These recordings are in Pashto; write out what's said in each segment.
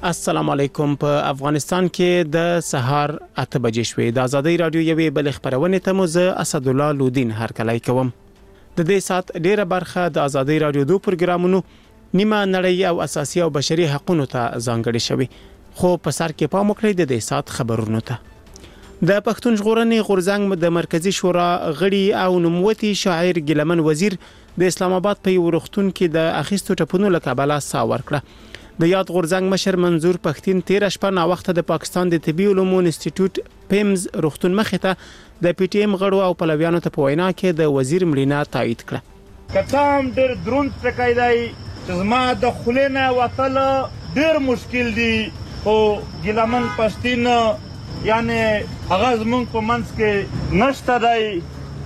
السلام علیکم. په افغانستان کې د سهار 8 بجې شوې. د آزادۍ رادیو یوې بل خبرونه ته مو زه اسد الله لودین هرکلی کوم. د دې سات ډیره برخه د آزادۍ رادیو دو پروګرامونو نیمه نړۍ او اساسي او بشري حقوقو ته ځانګړي شوی. خو په سر کې پام وکړئ د دې سات خبرونو ته. د پښتون ژغورنې غورځنګ د مرکزی شورا غړي او نوموتی شاعر ګیلمن وزیر د اسلام آباد په یو روغتون کې د اخیستو ټپونو له کبله سا ورکړه. د یاد غورځنګ مشر منظور پښتين 13 شپه نا وخت د پاکستان د طبي علومو انسټیټیوټ پیمز روغتون مخې ته د پی ټی ایم غړو او پلویانو ته په وینا کې د وزیر مړینه تایید کړه. کتام ډېر دروند ټکایدای چې زما د خلینه وتل ډېر مشکل دی او ګیلمن پښتين یعنی هغه زمونږ په منځ کې نشته دی.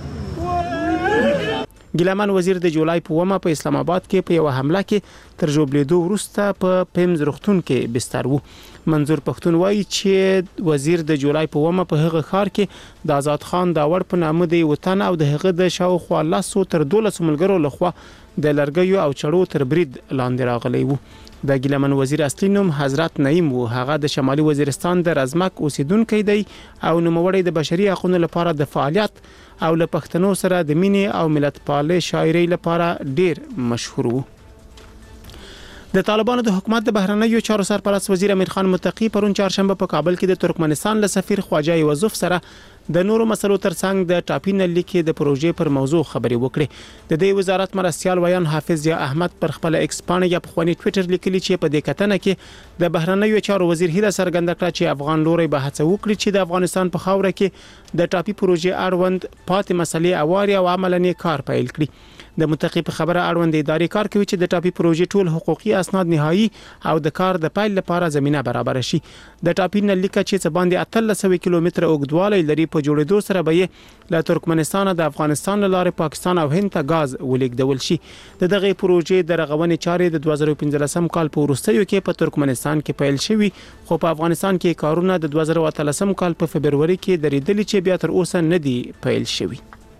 ګیلمن وزیر د جولای په ومه په اسلام آباد کې په یو حمله کې تر ژوبلیدو وروسته په پیمز روغتون کې بستر وو. منظور پښتون وایي چې وزیر د جولای په ومه په هغه ښار کې د آزاد خان داور په نامه دی وطن او د هغه د شاوخوا 10 تر 12 ملګرو لخوا د لرګیو او چړو تر برید لاندې راغلی وو. د ګیلمن وزیر اصلي نوم حضرت نعیم وو. هغه د شمالي وزیرستان د رزمک اوسیدونکو دی او نوموړی د بشري حقوقو لپاره د فعالیت او له پښتنو سره د مینې او ملت پالې شاعرۍ لپاره ډیر مشهور وو. د طالبانو د حکومت د بهرنیو چارو سرپرست وزیر امیر خان متقی پرون چهارشنبه په کابل کې د ترکمنستان له سفیر خواجه یوسف سره د نورو مسلو ترڅنګ د ټاپي نلي کې د پروژې پر موضوع خبري وکړي. د دې وزارت مرستيال ویان حافظ یا احمد پر خپل ایکس پاڼه یا په خواني ټوئیټر لیکلي چې په دې کتنه کې د بهرنیو چارو وزیر هیله څرګنده کړه چې افغان لوري به هڅه وکړي چې د افغانستان په خاوره کې د ټاپي پروژې اړوند پاتې مسلې اواري او عملاً کار پیل کړي. د متقی په خبره اړوند اداري کار کوي چې د ټاپي پروژې ټول حقوقي اسناد نهایی او د کار د پیل لپاره زمينه برابر شي. د ټاپي نلي چې څه باندې 1300 کیلومتره اوږدوالی لري په جوړېدو سره به له ترکمنستان د افغانستان لارې پاکستان او هند ته غاز ولیږدول شي. د دغه پروژې د رغونې چارې د 2015 کال په وروستیو کې په ترکمنستان کې پیل شوي خو په افغانستان کې کارونه د 2013 کال په فبرवरी کې درېدلي چې بیا تر اوسه نه دي پیل شوي.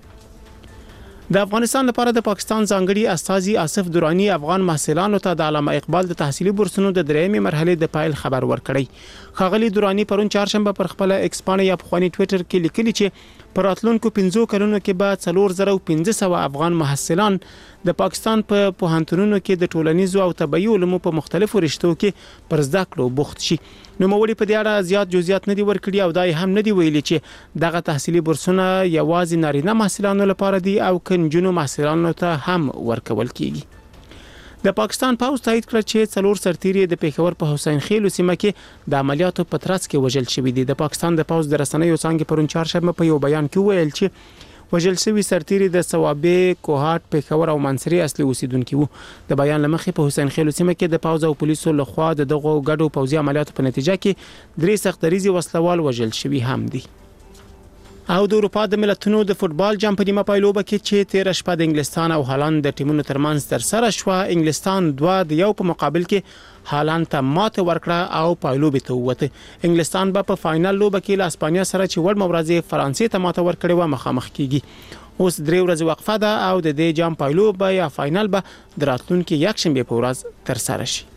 د افغانستان لپاره د پاکستان ځانګړي استاذي آصف درانی افغان محصلانو ته د علامه اقبال د تحصیلي بورسونو د درېمې مرحله د پایل خبر ورکړی. خاغلی درانی پرون چهارشنبه پر خپل ایکس پاڼه یا په خواني ټوئیټر کې لیکلي چې پر راتلونکو 15 کلونو کې به 4500 افغان محصلان د پاکستان په پوهنتونونو کې د ټولنیزو او طبي علومو په مختلفو رشتو کې پر زده کړو بوخت شي. نو موري په دې اړه زیات جزئیات نه دي ورکړي او دای هم نه دی ویلي چې دغه تحصیلي بورسونه یوازې نارینه محصلانو لپاره دي او کنجونو محصلانو ته هم ورکول کیږي. د پاکستان پوز تایید کړ چې څلور سرتیري د پیښور په حسین خیل سیمه کې د عملیاتو په ترڅ کې وژل شوی دي. د پاکستان د پوز د رسنیو څنګه پرون چهارشنبه په یو بیان کې ویل چې وژل شوی سرتیري د ثوابې کوهات پیښور او منصري اصلي اوسیدونکو وو. د بیان لمخې په حسین خیل سیمه کې د پوز او پولیسو لخوا دغه ګډو پوزي عملیاتو په نتیجه کې درې سختریزي وسلوال وژل شوی هم دي. او د اروپا د ملتونو د فوتبال جام په نیمه پایلوبه کې چې 13 شپه د انګلستان او هالند د ټیمونو ترمنځ تر سره شو. انګلستان 2-1 په مقابل کې هالند ته ماته ورکړه او پایلوبه ته ووته. انګلستان به په فائنل لوبه کې له اسپانیا سره چې ور مورازي فرانسې ته ماته ورکړي و مخامخ کیږي. اوس 3 ورځې وقفه ده او د دې جام پایلوبه یا فائنل به دراتلونکو یکشنبه په ورځ تر سره شي.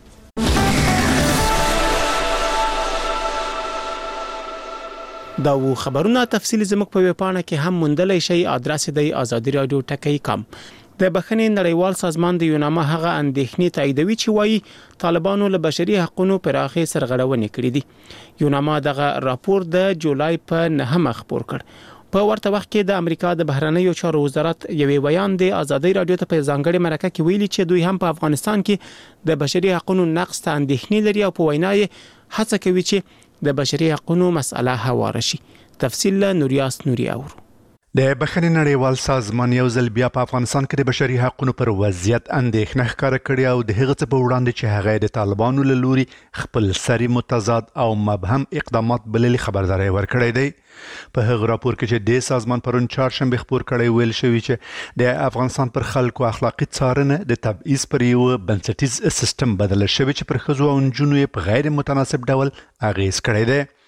دا و خبرونه تفصیل زموږ په ویبپاڼه کې هم موندلای شئ. ادرس دی azadi.radio.com. د بخښنې نړیوال سازمان د یوناما هغه اندېښنې تاییدوي چې وایي طالبانو له بشري حقوقو پراخه سرغړونې کړې دي. یوناما دغه راپور د جولای په 9 خبر کړ. په ورته وخت کې د امریکا د بهرنیو چارو وزارت یوې بیان د آزادۍ رادیو ته په ځانګړي مرکه کې ویلي چې دوی هم په افغانستان کې د بشري حقوقو نقض ته اندېښنې لري او په وینا یې هڅه کوي چې د بشري حقوقو مسأله هواره شي. تفصیل نوریاس نوري اور. د بخښنې نړیوال سازمان یو ځل بیا په افغانستان کې د بشري حقوقو پر وضعیت اندېښنه ښکاره کړې او د هغه څه په وړاندې چې هغه د طالبانو له لوري خپل سری متضاد او مبهم اقدامات بللي خبرداري ورکړې دی. په هغه راپور کې چې د سازمان پرون چهارشنبه خبر کړی ویل شوی چې د افغانستان پر خلکو اخلاقی څارنه د تبعیض پر یو بنسټیز سیستم بدل شوی چې پر ښځو او نجونو په غیر متناسب ډول اغیز کړی دی.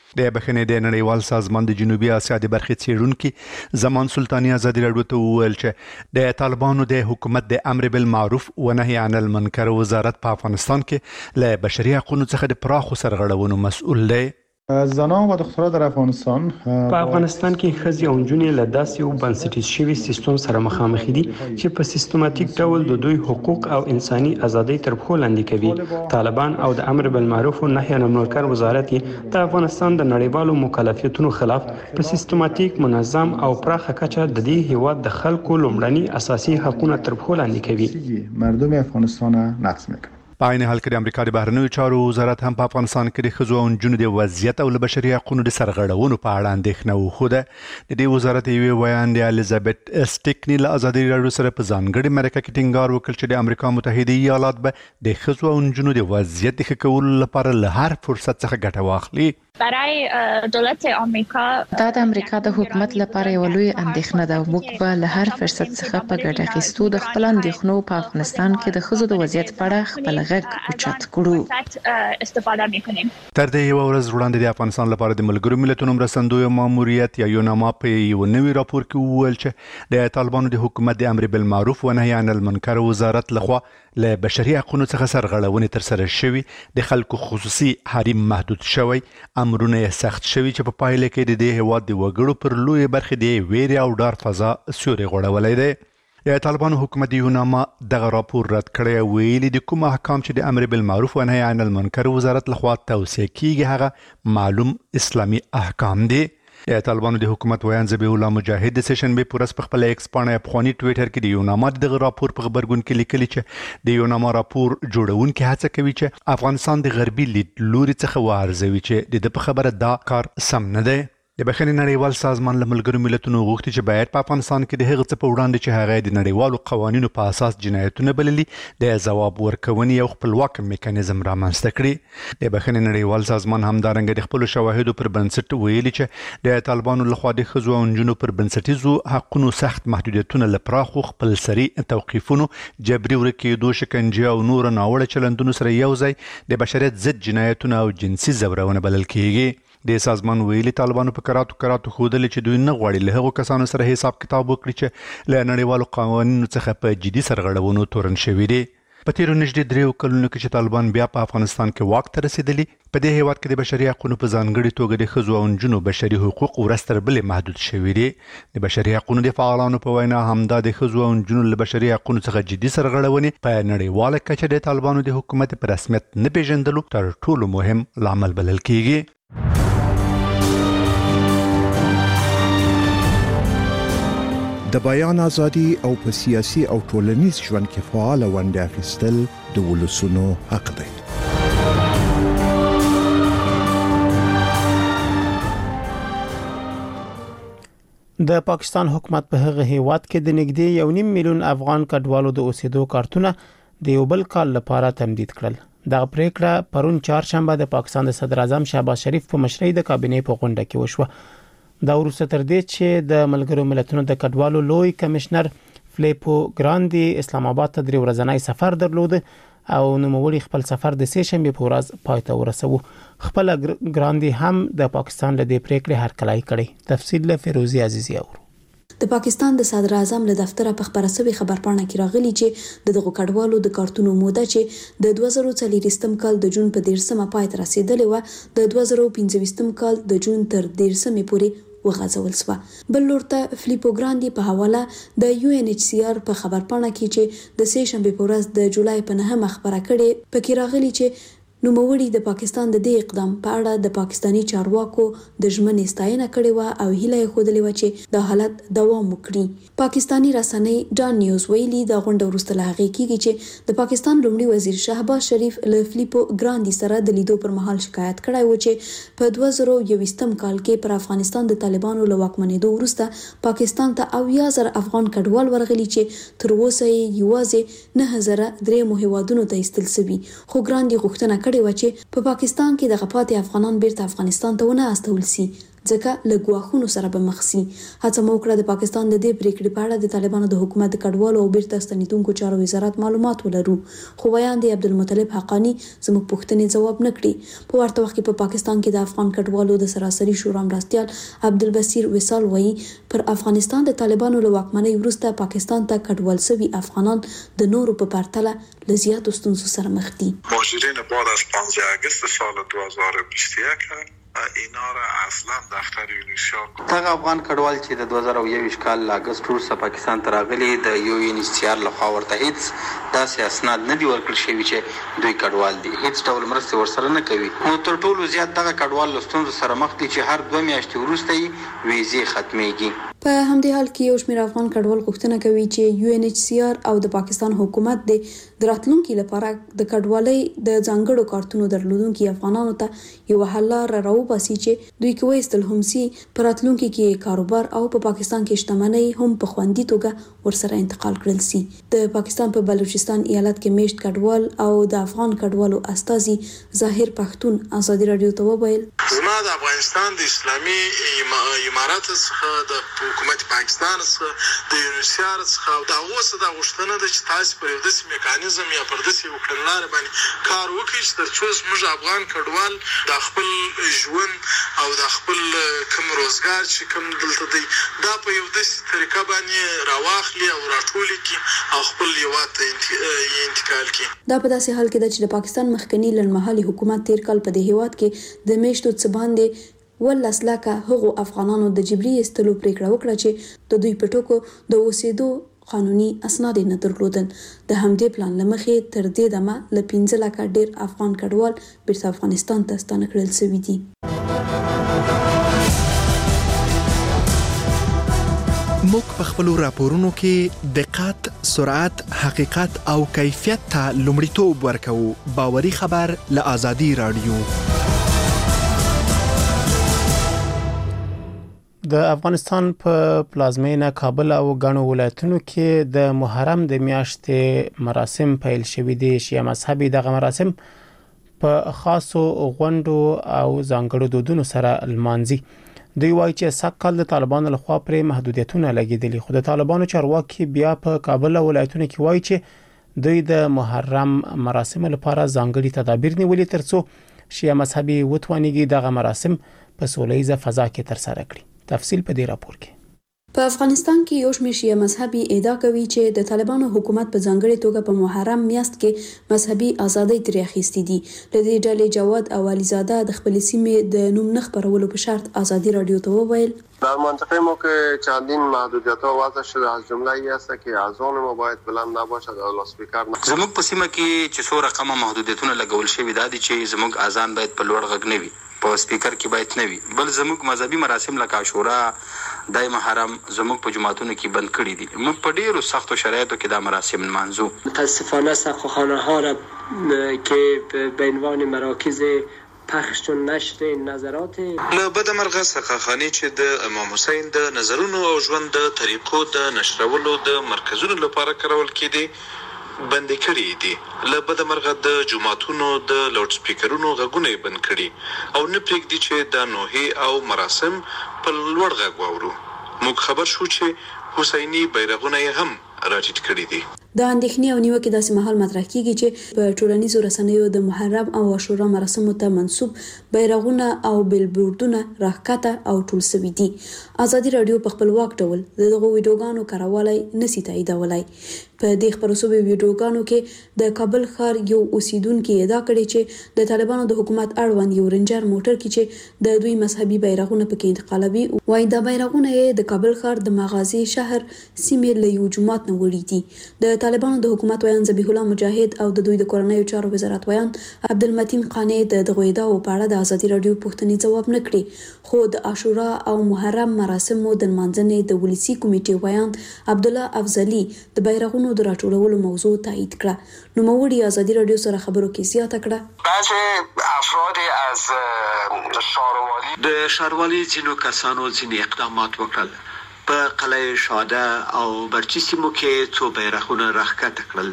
د بخښنې د نړیوال سازمان د جنوبي اسیا د برخې څېړونکي زمان سلطاني ازادي راډیو ته وویل چې د طالبانو د حکومت د امر بالمعروف و نهي عن المنکر وزارت په افغانستان کې له بشري حقوقو څخه د پراخو سرغړونو مسؤل دی. زنان و دخترها در افغانستان په افغانستان کې ښځې او نجونې له داسې یو بنسټیز شوي سیستم سره مخامخ دي چې په سیستماتیک ډول د دوی حقوق او انساني ازادۍ تر پښو لاندې کوي. طالبان او د امر بالمعروف و نهي عن المنکر وزارت د افغانستان د نړیوالو مکلفیتونو خلاف په سیستماتیک منظم او پراخه کچه د دې هیواد د خلکو لومړني اساسي حقوقونه تر پښو لاندې کوي. مردم افغانستان نقض میکنه. په عین حال کې د امریکا د بهرنیو چارو وزارت هم په افغانستان کې د ښځو او نجونو د وضعیت او له بشري حقوقو د سرغړونو په اړه اندېښنه وښوده. د دې وزارت یوې ویاند الیزابت سټیکني له ازادي راډیو سره په ځانګړي مرکه کې ټینګار وکړ چې د امریکا متحده ایالات به د ښځو او نجونو د وضعیت د ښه کولو لپاره له هر فرصت څخه ګټه واخلي. برای دولت آمریکا دا د امریکا د حکومت لپاره یو لوی اندېښنه ده. موږ به له هر فرصت څخه په ګټه اخیستو د خپل اندېښنو په افغانستان کې د ښځو د وضعیت په اړه خپل غږ اوچت کړو. استفاده می‌کنیم. تر دې یو ورځ وړاندې د افغانستان لپاره د ملګرو ملتونو مرستندوی ماموریت یا یوناما په یو نوي راپور کې وویل چې د طالبانو د حکومت د امر بالمعروف و نهي عن المنکر وزارت لخوا له بشري حقوقو څخه سرغړونې تر سره شوي، د خلکو خصوصي حریم محدود شوی، امرونه سخت شوي چې په پایله کې د دې هیواد د وګړو پر لوی برخې د ویرې او ډار فضا سیوری غوړولی دی. د طالبانو حکومت د یوناما دغه راپور رد کړی او ویلي د کوم احکام چې د امر بالمعروف و نهي عن المنکر وزارت لخوا توصیه کیږي هغه معلوم اسلامي احکام دي. د طالبانو د حکومت ویان ذبیح الله مجاهد د سشنبه پورس په خپل ایکس باندې افغاني ټویټر کې د یوناما دغه راپور په خبرګون کې لیکلي چې د یوناما راپور جوړونکي هڅه کوي چې افغانستان د غربي لیدلوري څخه وارزوي چې د خبره دا کار سم نه دی. د بخښنې نړیوال سازمان له ملګرو ملتونو غوښتي چې باید په افغانستان کې د هغه څه په وړاندې چې هغه د نړیوالو قوانینو په اساس جنایتونه بللي د ځواب ورکونې یو خپلواک میکانیزم رامنځته کړي. د بخښنې نړیوال سازمان همدارنګه د خپل شواهدو پر بنسټ ویلي چې د طالبانو لخوا د ښځو او نجونو پر بنسټیزو حقوقو سخت محدودیتونه له پراخو خپلسري توقیفونو، جبري ورکېدو، شکنجه او نور ناوړه چلندونو سره یو ځای د بشریت ضد جنایتونه او جنسي ځورونه بلل کیږي. د سازمان ویلي طالبانو په کراتو ښودلې چې دوی نه غواړي له هغو کسانو سره حساب کتاب وکړي چې له نړیوالو قوانینو څخه په جدي سرغړونو تورن شوي دي. په تیرو نږدې 3 کلونو کې چې طالبان بیا په افغانستان کې واک ته رسیدلي، په دې هیواد کې د بشري حقوقو په ځانګړي توګه د ښځو او نجونو بشري حقوق ورځ تر بلې محدود شوي دي. د بشري حقوقو د فعالانو په وینا همدا د ښځو او نجونو له بشري حقوقو څخه جدي سرغړونې په نړیواله کچه د طالبانو د حکومت په رسمیت نه پیژندلو تر ټولو مهم لامل بلل کیږي. د بیان ازادي او په سیاسي او ټولنیز ژوند کې فعال ونډه اخیستل د ولسونو حق دی. د پاکستان حکومت په هغه هیواد کې د نږدې 1.5 میلیون افغان کډوالو د اوسېدو کارتونه د یو بل کال لپاره تمدید کړل. دغه پریکړه پرون چهارشنبه د پاکستان د صدر اعظم شهباز شریف په مشرۍ د کابینې په غونډه کې وشوه. دا وروسته تر دې چې د ملګرو ملتونو د کډوالو لوی کمشنر فلیپو ګراندي اسلام آباد ته 3 ورځنی سفر درلود او نوموړي خپل سفر د سه شنبه په ورځ پای ته ورسوه. خپل ګراندي هم د پاکستان له دې پریکړې هرکلی کړي. تفصیل له فیروزي عزیزی اورو. د پاکستان د صدر اعظم له دفتر په خبرسوي خبرپاڼه کې راغلي چې دغه کډوالو د کارتونو موده چې د 2024 کال د جون په 13مه پای ته رسیدلې و د 2025 کال د جون تر 13مه پورې وغځول شو. بل لورته فلیپو ګراندي په حواله د UNHCR په خبرپاڼه کې چې د سه شنبه په ورځ د جولای په 9 خبره کړې، پکې راغلي چې نوموړي د پاکستان د دې اقدام په اړه د پاکستاني چارواکو د ژمنې ستاینه کړې و او هیله یې خوده و چې د حالت دوام وکړي. پاکستاني رسنۍ ډان نیوز ویلي د غونډه وروسته له هغې کېږي چې د پاکستان لومړي وزیر شهباز شریف له فلیپو ګراندي سره د لیدو پر مهال شکایت کړی و چې په 2021 کال کې پر افغانستان د طالبانو له واکمنېدو وروسته پاکستان ته 80,000 افغان کډوال ورغلي چې تر اوسه یې یوازې 9,003 هیوادونو ته ایستل شوي. خو ګراندي غوښتنه کړې و چې په پاکستان کې د غپاتې افغانان بیرته افغانستان ته ونه استول شي، ځکه له ګواښونو سره به مخ شي. هڅه مو وکړه د پاکستان د دې پریکړې په اړه د طالبانو د حکومت د کډوالو او بیرته ستنیدونکو چارو وزارت معلومات ولرو، خو ویان دی عبدالمطلب حقانی زموږ پوښتنې ځواب نه کړي. په ورته وخت کې په پاکستان کې د افغان کډوالو د سراسري شورا مرستیال عبدالبصیر وصال وایي پر افغانستان د طالبانو له واکمنۍ وروسته پاکستان ته کډوال شوي افغانان د نورو په پرتله له زیاتو ستونزو سره مخ دي. مهاجرین بعد از 15 اگست سال 2021 اینا را اصلا دفتر یونیسیار دغه افغان کډوال چې د 2021 کال اگست وروسته پاکستان ته راغلي د یونیسیار لخوا ورته هیڅ داسې اسناد نه دي ورکړل شوي چې دوی کډوال دي، هیڅ ډول مرستې ورسره نه کوي. نو تر ټولو زیات دغه کډوال له ستونزو سره مخ دي چې هر 2 میاشتې وروسته یې ویزې ختمیږي. په همدې حال کې یو شمېر افغان کډوال غوښتنه کوي چې UNHCR او د پاکستان حکومت د راتلونکي لپاره د کډوالۍ د ځانګړو کارتونو درلودونکو افغانانو ته یو حل راوباسي چې دوی کوي استل هم سي پر راتلونکي کې کاروبار او په پاکستان کې شتمنۍ هم په خوندي توګه ورسره انتقال کړل سي. د پاکستان په بلوچستان ایالت کې میشت کډوال او د افغان کډوالو استازي ظاهر پښتون ازادي رادیو ته وویل زما د افغانستان د اسلامي امارات څخه د حکومت پاکستان څخه د یونیسیار څخه دا اوسه د غوښتنه ده چې تاسو پر یو داسې میکانیزم یا پر داسې یو کړنلار باندې کار وکړئ چې ترڅو زموږ افغان کډوال د خپل ژوند او د خپل کوم روزګار چې کوم دلته دی دا په یو داسې طریقه باندې راواخلي او راټولي کړي او خپل هیواد ته انتقال کړي. دا په داسې حال کې ده چې د پاکستان مخکنی لړمحلي حکومت تیر کال په دې هیواد کې د میشتو څه باندې 10 لکه هغو افغانانو د جبري ایستلو پریکړه وکړه چې د دوی په ټکو د اوسېدو قانوني اسناد نه درلودل. د همدې پلان لمخې تر دې دمه له 15 لکه ډیر افغان کډوال بیرته افغانستان ته ستانه کړل شوي دي. موږ په خپلو راپورونو کې دقت، سرعت، حقیقت او کیفیت ته لومړیتوب ورکوو. باوري خبر له آزادي رادیو. د افغانستان په پلازمینه کابل او غاڼو ولایتونو کې د محرم د میاشتې مراسم پیل شوې دي. شیعه مذهبي دغه مراسم په خاصو غونډو او ځانګړو دودونو سره لمانځي. دوی وایي چې سقل د طالبانو لخوا پر محدودیتونه لګیدلي، خو د طالبانو چارواکي بیا په کابل او ولایتونو کې وایي چې دوی د محرم مراسم لپاره ځانګړي تدابیر نیولي ترڅو شیعه مذهبي وتوانیږي دغه مراسم په سولهییزه فضا کې ترسره کړي. تفصیل په دې راپور کې. په افغانستان کې یو شمېر شیعه مذهبي ادعا کوي چې د طالبانو حکومت په ځانګړي توګه په محرم میاشت کې مذهبي ازادۍ ترې اخیستې دي. د دې ډلې جواد اولیزاده د خپل سیمې د نوم نه خپرولو په شرط ازادي رادیو ته وویل در منطقه ما که چندین محدودیت‌ها وضع شده، از جمله ای است که اذان ما باید بلند نباشد او لاسپیکر نه. زموږ په سیمه کې چې څو رقمه محدودیتونه لګول شوي دي چې زموږ اذان باید په لوړ غږ نه وي، په سپیکر کې باید نه وي. بل زموږ مذهبي مراسم لکه عاشورا، دای محرم زموږ په جماعتونو کې بند کړي دي. موږ په ډیرو سختو شرایطو کې دا مراسم نمانځو. متاسفانه سقاخانه ها را که به عنوان مراکز پخش و نشر نظرات له بدمرغه سقاخانه چې د امام حسین د نظرونو او ژوند د طریقو د نشرولو د مرکزونو لپاره کارول کېدي بند کړي دي. له بدمرغه د جماعتونو د لاوډ سپیکرونو غږونه بند کړي او نه پرېږدي چې د نوحې او مراسم په لوړ غږ واورو. موږ خبر شو چې حسیني بیرغونه هم راټیټ کړي دي. د اندېښنې او نیوکې داسې مهال مطرح کیږي چې په ټولنیزو رسنیو د محرم او عاشورا مراسمو ته منسوب بیرغونه او بیلبورډونه راښکته او ټول شوي دي. ازادي رادیو په خپلواک ډول دغه ویډیوګانو کاروالی نشي تاییدولای. په دې خبرو شویو ویډیوګانو کې د کابل ښار یو اوسیدونکو ادعا کړې چې د طالبانو د حکومت اړوند یو رنجر موټر کې چې د دوی مذهبي بیرغونه پکې انتقالوي، وایي دا بیرغونه د کابل ښار د مغازي شهر سیمې له یو جومات نه وړي دي. د طالبانو د حکومت ویان ذبیح الله مجاهد او د دوی د کورنیو چارو وزارت ویان عبدالمتین قانی د دغه ادعاو په اړه د ازادي رادیو پوښتنې ځواب نه کړي، خو د عاشورا او محرم مراسمو د لمانځنې د ولسی کمیټې ویان عبدالله افضلی د بیرغونو د راټولولو موضوع تایید کړه. نوموړي ازادي رادیو سره خبرو کې زیاته کړه بعضی افراد از شاروالی د شاروالی ځینو کسانو ځینې اقدامات وکړل. په قلعه شاده او برچی سیمو کې څو بیرغونه راښکته کړل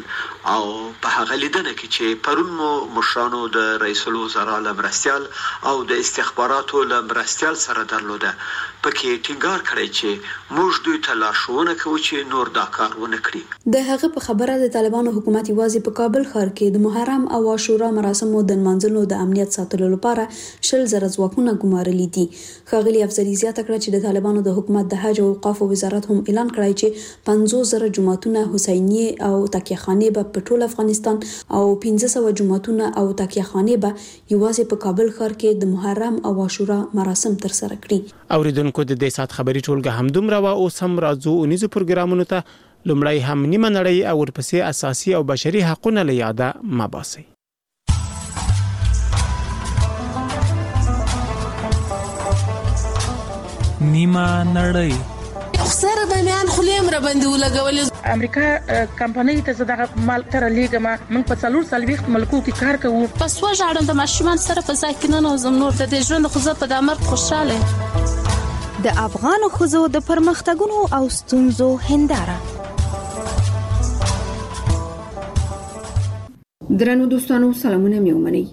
او په هغه لیدنه کې چې پرون مو مشرانو د رئیس الوزرا لمرستیال او د استخباراتو لمرستیال سره درلوده پکې ټینګار کړی چې موږ دوی ته لارښوونه کوو چې نور دا کار ونه کړي. د هغه په خبره د طالبانو حکومت یوازې په کابل ښار کې د محرم او عاشورا مراسمو د منځلو د امنیت ساتلو لپاره 10,000 ځواکونه ګمارلي دي. ښاغلي افضلي زیاته کړه چې د طالبانو د حکومت د حج او اوقاف وزارت هم اعلان کړی چې 50,000 جماعتونه حسینیه او تکیهخانې به په ټول افغانستان او 1500 جماعتونه او تکیهخانې به یوازې په کابل ښار کې د محرم او عاشورا مراسم تر سره کړي. اوریدونکو د دې سات خبري ټولګه همدومره وا او سم راځو اونیزو پروګرامونو ته لومړی هم نیمه نړۍ او ورپسې اساسي او بشري حقوقونه لیاده مباسي. نیمه نړۍ خسر باندې خلیم را باندې ولګول. امریکا کمپنۍ ته زړه مال تر لیګما موږ په 440 ملکو کې کار کوو. پس وژاړم د ماشومان سره په ځای کې نه نوزم نور د ژوند خو زه په دامر خوشاله. د افغان خزو د پرمختګونو او ستونزو هنداره. درنو دوستانو سلامونه مې ومنئ.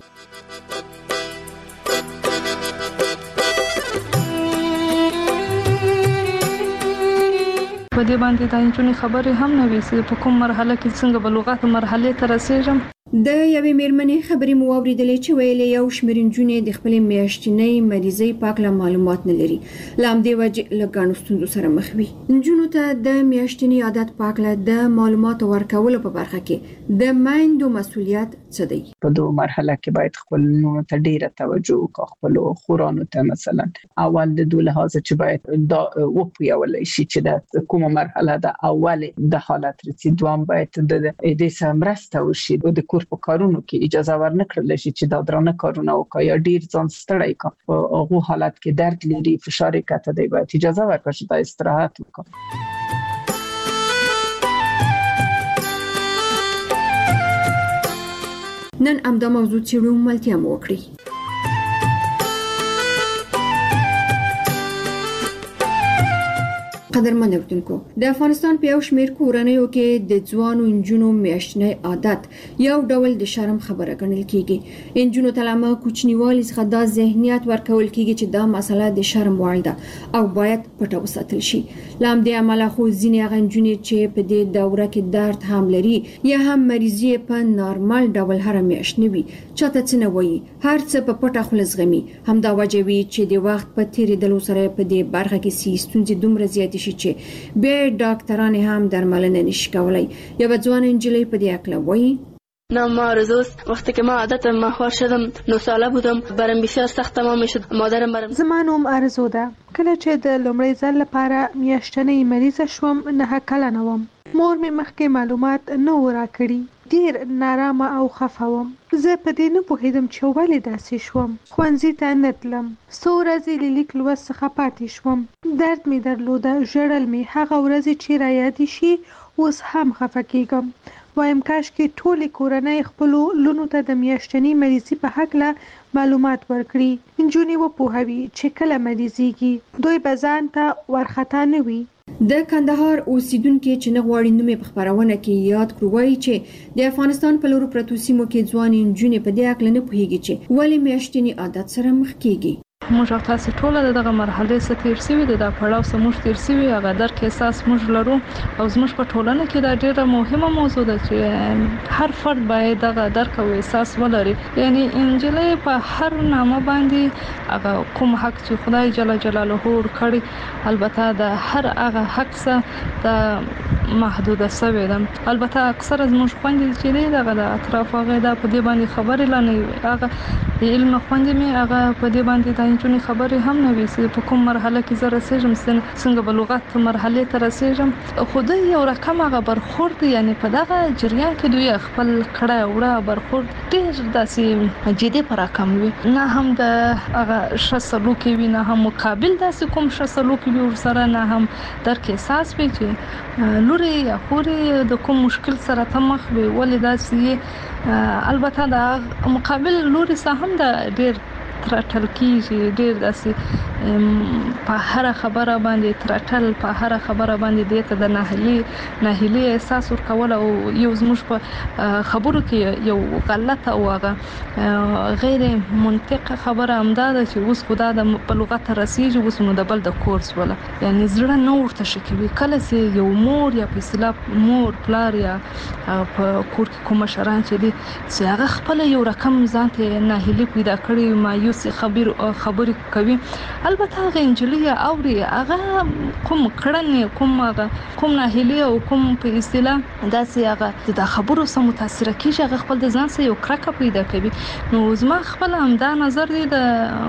په دې باندې د انجونې خبرې هم نه وي چې په کوم مرحله کې څنګه بلوغات مرحله ته رسیږم. د یوې میرمنې خبرې مو اوریدلې چې ویلې یو شمېر نجونې د خپلې میاشتنۍ مریضۍ پاکله معلومات نه لري. لامدې وجه لګانو ستونزو سره مخ وي. نجونو ته د میاشتنۍ عادت پاکله د معلومات ورکولو په برخه کې د مایندو مسؤلیت څه دی؟ په دوه مرحله کې باید خپل نونو ته ډیره توجه وکړو. خپل خورانو ته مثلا اول د دوه لحاظ چې باید دا وپیول شي چې د کومه مرحله د اول د حالت رسید دوام باید د دې سمرسته وشي د کور په کارونو کې اجازه ورنکړل شي چې دا درنه کارونه وکړي یا ډیر ځان ستړی کړي. په هغه حالت کې درد لري فشار کته دی باید اجازه ورکړي چې د استراحت وکړي. نن امدا موضوع چیرو ملتیا مو وکړي. قدرمن اوریدونکو د افغانستان په یو شمېر کورنیو کې د ځوانو انجونو میاشتنۍ عادت یو ډول د شرم خبره ګڼل کیږي. انجونو ته لامه کوچنیوالي څخه دا ذهنیت ورکول کیږي چې دا مسله د شرم وړ ده او باید پټه وساتل شي. لام دې عمله خو ځینې هغه انجونې چې په دې دوره کې درد هم لري یا هم مریضي په نارمل ډول هر میاشت نه وي چاته څه نه وایي هر څه په پټه خوله زغمي. همدا وجه وي چې د وخت په تیریدلو سره په دې برخه کې ستونزې دومره زیاتې شي چې به ډاکټران هم درملنه نشي کولای. یو ځوان انجلۍ په دې اکله وایي نام آرزوز. وقتی که ما عادت ماهوار شدم 9 ساله بودم برام بسیار سخت تمام شد. مادرم برام زما نوم آرزو ده. کله چې د لومړي ځل لپاره میاشتنۍ مریضه شوم 9 کلنه وم. مور مې مخکې معلومات نه و راکړي. ډیر نارامه او خفه وم. زه په دې نه پوهېدم چې ولې داسې شوم. ښوونځي ته نه تلم. څو ورځې له لیک لوست څخه پاتې شوم. درد مې درلوده. ژړل مې. هغه ورځې چې رایادې شي اوس هم خفه کېږم. وایم کاش کې ټولې کورنۍ خپلو لونو ته د میاشتنۍ مریضۍ په هکله معلومات ورکړي. نجونې وپوهوي چې کله مریضېږي دوی به ځان ته ورخطا نه وي. د کندهار اوسیدونکو چې نه غواړي نومې په خبرونه کې یاد کړو وایي چې د افغانستان په لورو پرتو سیمو کې ځوان نجونې په دې اکل نه پوهیږي چې ولې میاشتنۍ عادت سره مخ کیږي. موږ تاسو ټول دغه مرحله څخه تیر شوي د پړاو سره موږ تیر شوي هغه درک احساس موږ لرو او زموږ په ټولنه کې دا ډیره مهمه موضوع ده چې هر فرد باید دغه درک او احساس ولري. یعنی انجلۍ په هر نامه باندې هغه کوم حق چې خدای جل جلاله ورکړي البته د هر هغه حق څخه د محدوده شوی ده. البته اکثره زموږ خويندې چې دغه د اطراف هغه د په دې باندې خبرې لنه هغه د علم خويندې مې هغه په دې باندې د انجونې خبرې هم نه وي چې په کوم مرحله کې زه رسیږم څنګه بلوغت مرحله ته رسیږم. خو د یو رقم هغه برخورد یعنی په دغه جریان کې دوی خپل کړه وړه برخورد ډیر داسې جدي پر رقم وي. نه هم د هغه شسلوک وي نه هم مقابل داسې کوم شسلوک وي ورسره نه هم درک احساس وي چې لوري یا خوري د کوم مشکل سره تمخ وي ولې داسې البته د مقابل لوري سره هم د ډیر ترټل کیږي ډیر داسې په هر خبره باندې ترټل په هر خبره باندې دته د ناهیلي احساس ورکول او یو زموږ په خبرو کې یو غلطه او غیر منطقه خبره امداده چې اوس خدا د په لغت رسیږي اوس نو د بل د کورس ولا یعنی زړه نو ورته شکوي کله چې یو مور یا په اصطلاح مور پلار یا په کور کې کوم شران چې دي چې هغه خپل یو رقم ځانته ناهیلي پیدا کړي مایوس خبرې کوي البته هغه انجلي اوري هغه کوم کړنې کوم ناهیلي او کوم په اصطلاح داسې هغه د خبرو سره متاثر کیږي هغه خپل د ځان سره یو کرکه پیدا کوي نو زما خپل همدا نظر دی د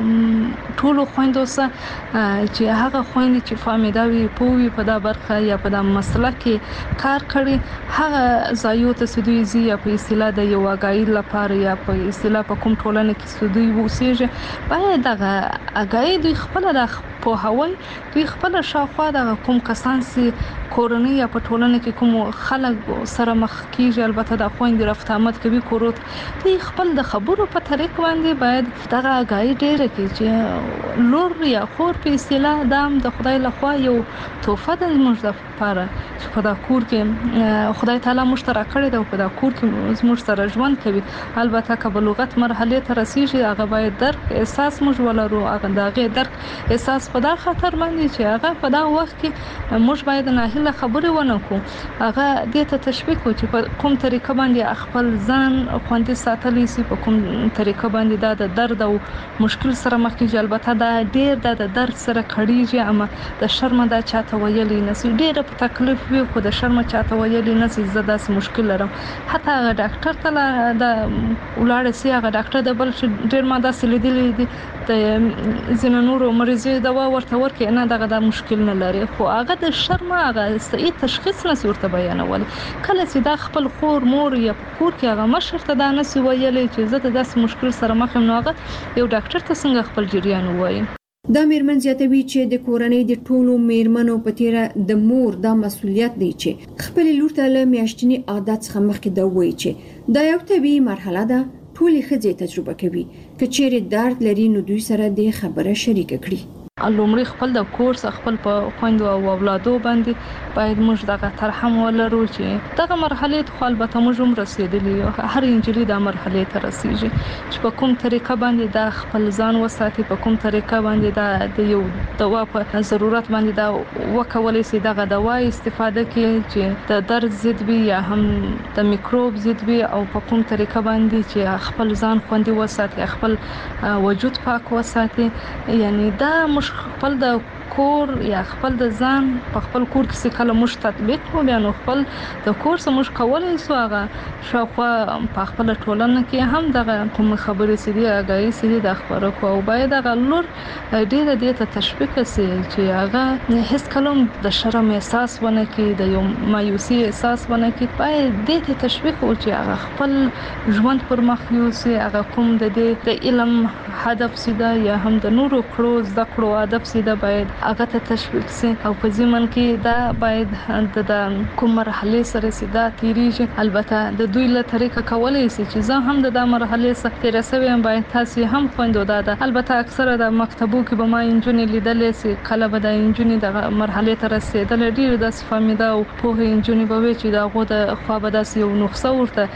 ټولو خويندو سره چې هغه خويندې چې فامیدا وي پوي په دا برخه یا په دا مسله کې کار کړي هغه ځایو ته سدوي یا په اصطلاح د یو اگایي لپاره یا په اصطلاح په کوم ټولنه کې سدوي وسیږي باید دغه اگایي دوی خپل د په هوای دوی خپل شاوخوا د کوم کسان سي کورنۍ یا په ټولنه کې کوم خلک سره مخ کیږي البته د خويندې رفت آمد کوي کوروت دوی خپل د خبرو په طریق باندې باید دغه اگایي ډیره کې چې لور یا خور په اصطلاح دام د خدای لخوا یو تحفه د موږ لپاره چې په دا کور کې خدای تعالی مشترک کړی دی په دا کور کې موږ سره ژوند کوي البته که بلوغت مرحله ته رسیږي هغه باید درک احساس موږ ولرو هغه دغه درک احساس په دا خطر باندې چې هغه په دا وخت کې موږ باید ناهیله خبرې ونه کو هغه دې ته تشویق و چې په کوم طریقه باندې خپل ځان خوندي ساتلی سي په کوم طریقه باندې دا د درد او مشکل سره مخ کیږي البته دا ډېر د درد سره کړيږي اما د شرم دا چاته ویلې نسی ډېر په تکلیف وي خو د شرم چاته ویلې نسی زدا مشکل لرم حتی هغه ډاکټر ته د ولاړ سي هغه ډاکټر د بل ډېر ماده سلیدلې دي د زینو نورو مریضي دوا ورته ورکې نه دغه د مشکل نه لري خو هغه د شرم هغه صحیح تشخیص نسی ورته بیانول کله چې د خپل خور مور یا کور کې هغه مشر ته دا نسی ویلې چې زه د داس مشکل سره مخ یم نو هغه یو ډاکټر ته څنګه خپل جریان وایي دا میرمن زیاتوي چې د کورنۍ د ټولو میرمنو په تیره د مور دا مسولیت دی چې خپل لور ته له میاشتنی عادت څخه مخکې دا وایي چې دا یو طبيعي مرحله ده ټولې ښځې تجربه کوي که چیرې درد لري نو دوی سره د خبره شریک کړي لومړی خپل د کورس خپل په خويندو او اولادو باندې باید موږ دغه ترحم ولرو چې دغه مرحله ته البته موږ هم رسیدلی هر انجلي د مرحله ته رسیږي چې په کوم طریقه باندې د خپل ځان وساتي په کوم طریقه باندې د یو دوا په ضرورت باندې دا وکولای شي دغه دوا استفاده کوي چې د درد ضد وي یا هم د میکروب ضد وي او په کوم طریقه باندې چې خپل ځان خوندي وساتي خپل وجود پاک وساتي یعنی دا خپل د کور یا خپل د ځان په خپل کور کې کله مش تطبیق و بیا نو خپل د کور سره مش کولای سو هغه شاوخوا په خپل ټولنه کې هم دغه کوم خبرې سړي هغه سړي د خبرو کو او باید هغه لور ډېر ته تشویق سي چې هغه هیڅ کلم د شرم احساس ونه کې د یو مایوسي احساس ونه کې باید دې ته تشویق او چې هغه خپل ژوند پر مخ یوسي هغه کوم د علم هدف سیده یا هم د نورو کړو زده کړو هدف سیده باید هغه ته تشویق سي او په ځمن کې دا باید د کوم مرحله سره سیده تیریږي البته د دوی له طریقه کولای شي چې زه هم د مرحله سره تیر سویم باید تاسو هم خوندو دا البته اکثره د مکتبو کې به ما انجونې لیدلې سي کله به د انجونې د مرحله ته رسیدل ډیر د فامیدا او په انجونې به چې دا غو د خو به د یو نقصه ورته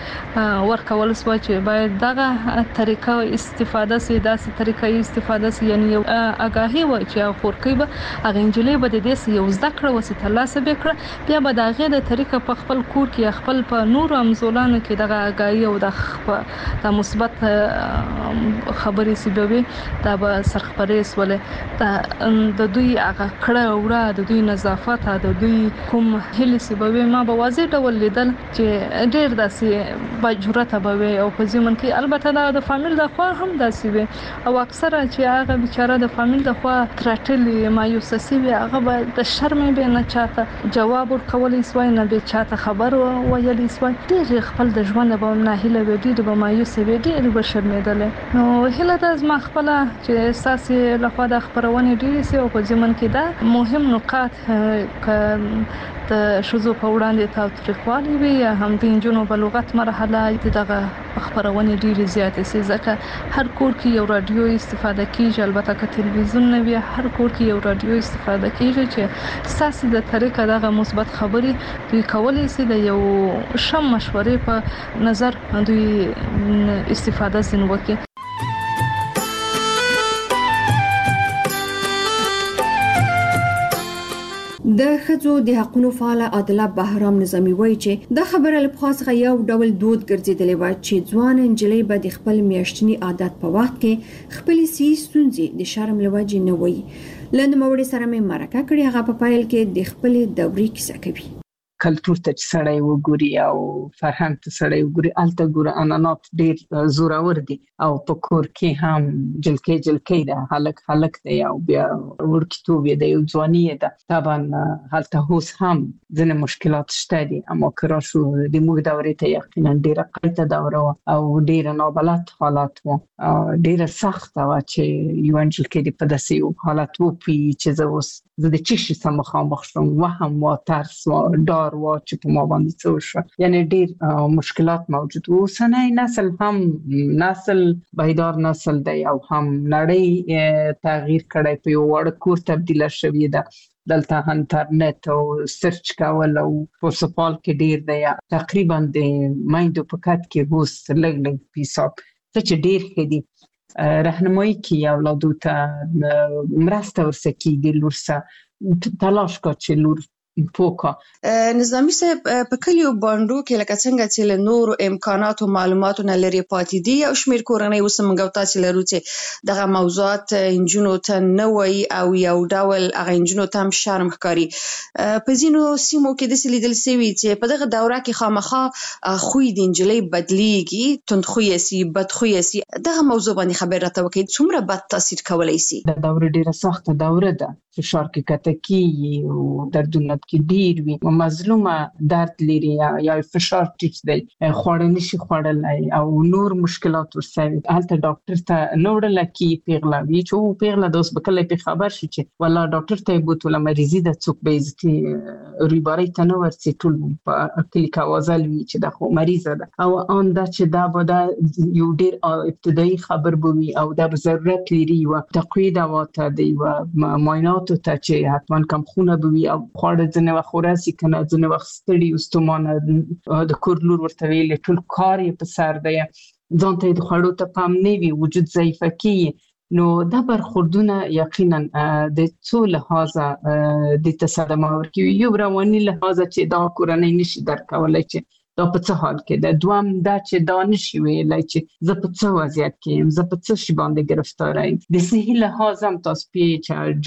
ورکول سو چې باید دغه طریقه استفاده سي داسې طریقې استفاده سي یعنی یو اگاهي و چې خورکې به هغه انجلې به د دې یو زده کړه وسیته لاسه وکړه بیا به دغه د طریقه په خپل کور کې خپل په نور امزولانو کې دغه اگاهي او د مثبت خبرې سیبوي دا به سرخپرې سولې د دوی هغه کړه وړه د دوی نظافت د دوی کوم هلي سیبوي ما به واضح ډول لیدل چې ډېر داسې بجرته به او په ځمن کې البته د فامیل د خوا هم داسې وي او اکثره چې هغه بیچاره د فامیل د خوا ترټلي مایوسه وي هغه به د شرم به نه چاته جواب ورکولای سوی نه به چاته خبر ویلی سوی ډېر خپل د ژوند به نه هله وي ډېر به مایوسه وي ډېر به شرمېدل نو هله د ما خپل چې احساس له خوا د خبرونه ډېر سي او په ځمن کې دا مهم نقاط د شذو په وړاندې تاوتریخوالي وي هم د انجونو بلوغت مرحله دغه خبرونه ډېرې زیاتې سي ځکه هر کور کې یو رادیو استفاده کیږي البته که تلویزیون نه وي هر کور کې یو رادیو استفاده کیږي چې ستاسو د طریقه دغه مثبت خبرې دوی کولای سي د یو شم مشورې په نظر دوی استفاده زین وکړي. د ښځو د حقوقو فعال عادله بهرام نظامی وایي چې د خبره له پخوا څخه یو ډول دود ګرځېدلی و چې ځوان نجلۍ به د خپل میاشتني عادت په وخت کې خپلې سیاسي ستونزې د شرم له وجې نه وایي. له نوموړي سره مې مرکه کړې، هغه په پیل کې د خپلې دورې کیسه کوي. کلتور ته چې سړی وګوري او فرهنګ ته سړی وګوري الته ګوره انانات ډیر زورور دي او په کور کې هم جلکې ده هلک دی او بیا ورکتوب دی او ځواني ده. طبعا هلته اوس هم ځینې مشکلات شته دي اما کرا شو د موږ دورې ته یقینا ډیره قیته دوره او ډیره نابلد حالات و ډیره سخت و چې یو انجلکې په داسې حالت و چې زه د چشي سم مخامخ شوم وهم و ترس و ډار و چې په ما باندې څه وشو یعنی ډیر مشکلات موجود و. اوسنی نسل هم نسل بیدار نسل دی او هم نړۍ تغییر کړی په یو وړ کور تبدیله شوې ده. دلته انټرنیټ او سرچ کول او په سپال کې ډیر دی تقریبا د مایندو په کټ کې اوس لګ پیساب څه چې ډیر ښه دي. راهنمایي کې اولادو ته مرسته ورسکیږي لورسه تلاش کا چې لور پوکا. نظامی صاحب په کلیو باندو کې لکه څنګه چې له نورو امکانات او معلوماتو نه لري پاتې دي او شمیر کورنۍ اوس موږ تاسو لرو چې دغه موضوعات انجونو ته نه وایي او یو ډول هغه انجونو ته هم شرم ښکاري. په ځینو سیمو کې د لیدل سوي چې په دغه دوره کې خامخا خوی د انجلۍ بدلیږي توندخویه سي بدخویه سي. دغه موضوع باندې خبر راته وکړئ څومره بد تاثیر کولای سي. دا دوره ډیره سخته دوره ده فشار کې کتکی او دردونه کې ډیر وي او مظلومه درد لري یا فشار ټیټ دی خوړل نشي خوړلای او نور مشکلات ورسره هلته ډاکټر ته نوړل کی پیغلا وی چې پیغلا دوس بکله په خبر شي چې والله ډاکټر ته بوتله مریضی د څوک به عزتي ریباري ته نو ورسي ټول په کلیک اوازل وی چې د خو مریضه ده او ان دا چې دا به یو ډیر ابتدایي خبر بوي او دا ضرورت لري او تقوید واته دی او معاینات ته چې حتما کم خونه بوي او خوړ ځنه وخوراسي کنه ځنه وخت ستړي واستمانه د کور لور ورته ویل ټول کار یې په سر دی ځان ته د خوړو ته پام نه وي وجود ضعیفه کی نو دا برخوردونه یقینا د څو لحاظه د تصادم ورکی یو رواني لحاظه چې دا کورنۍ نشي درکولای چې دا په څه حال کې ده. دوام دا چې دا نشي ویلای چې زه په څه وضعیت کې یم زه په څه شي باندې گرفتار یم. د صحي لحاظ هم تاسو چې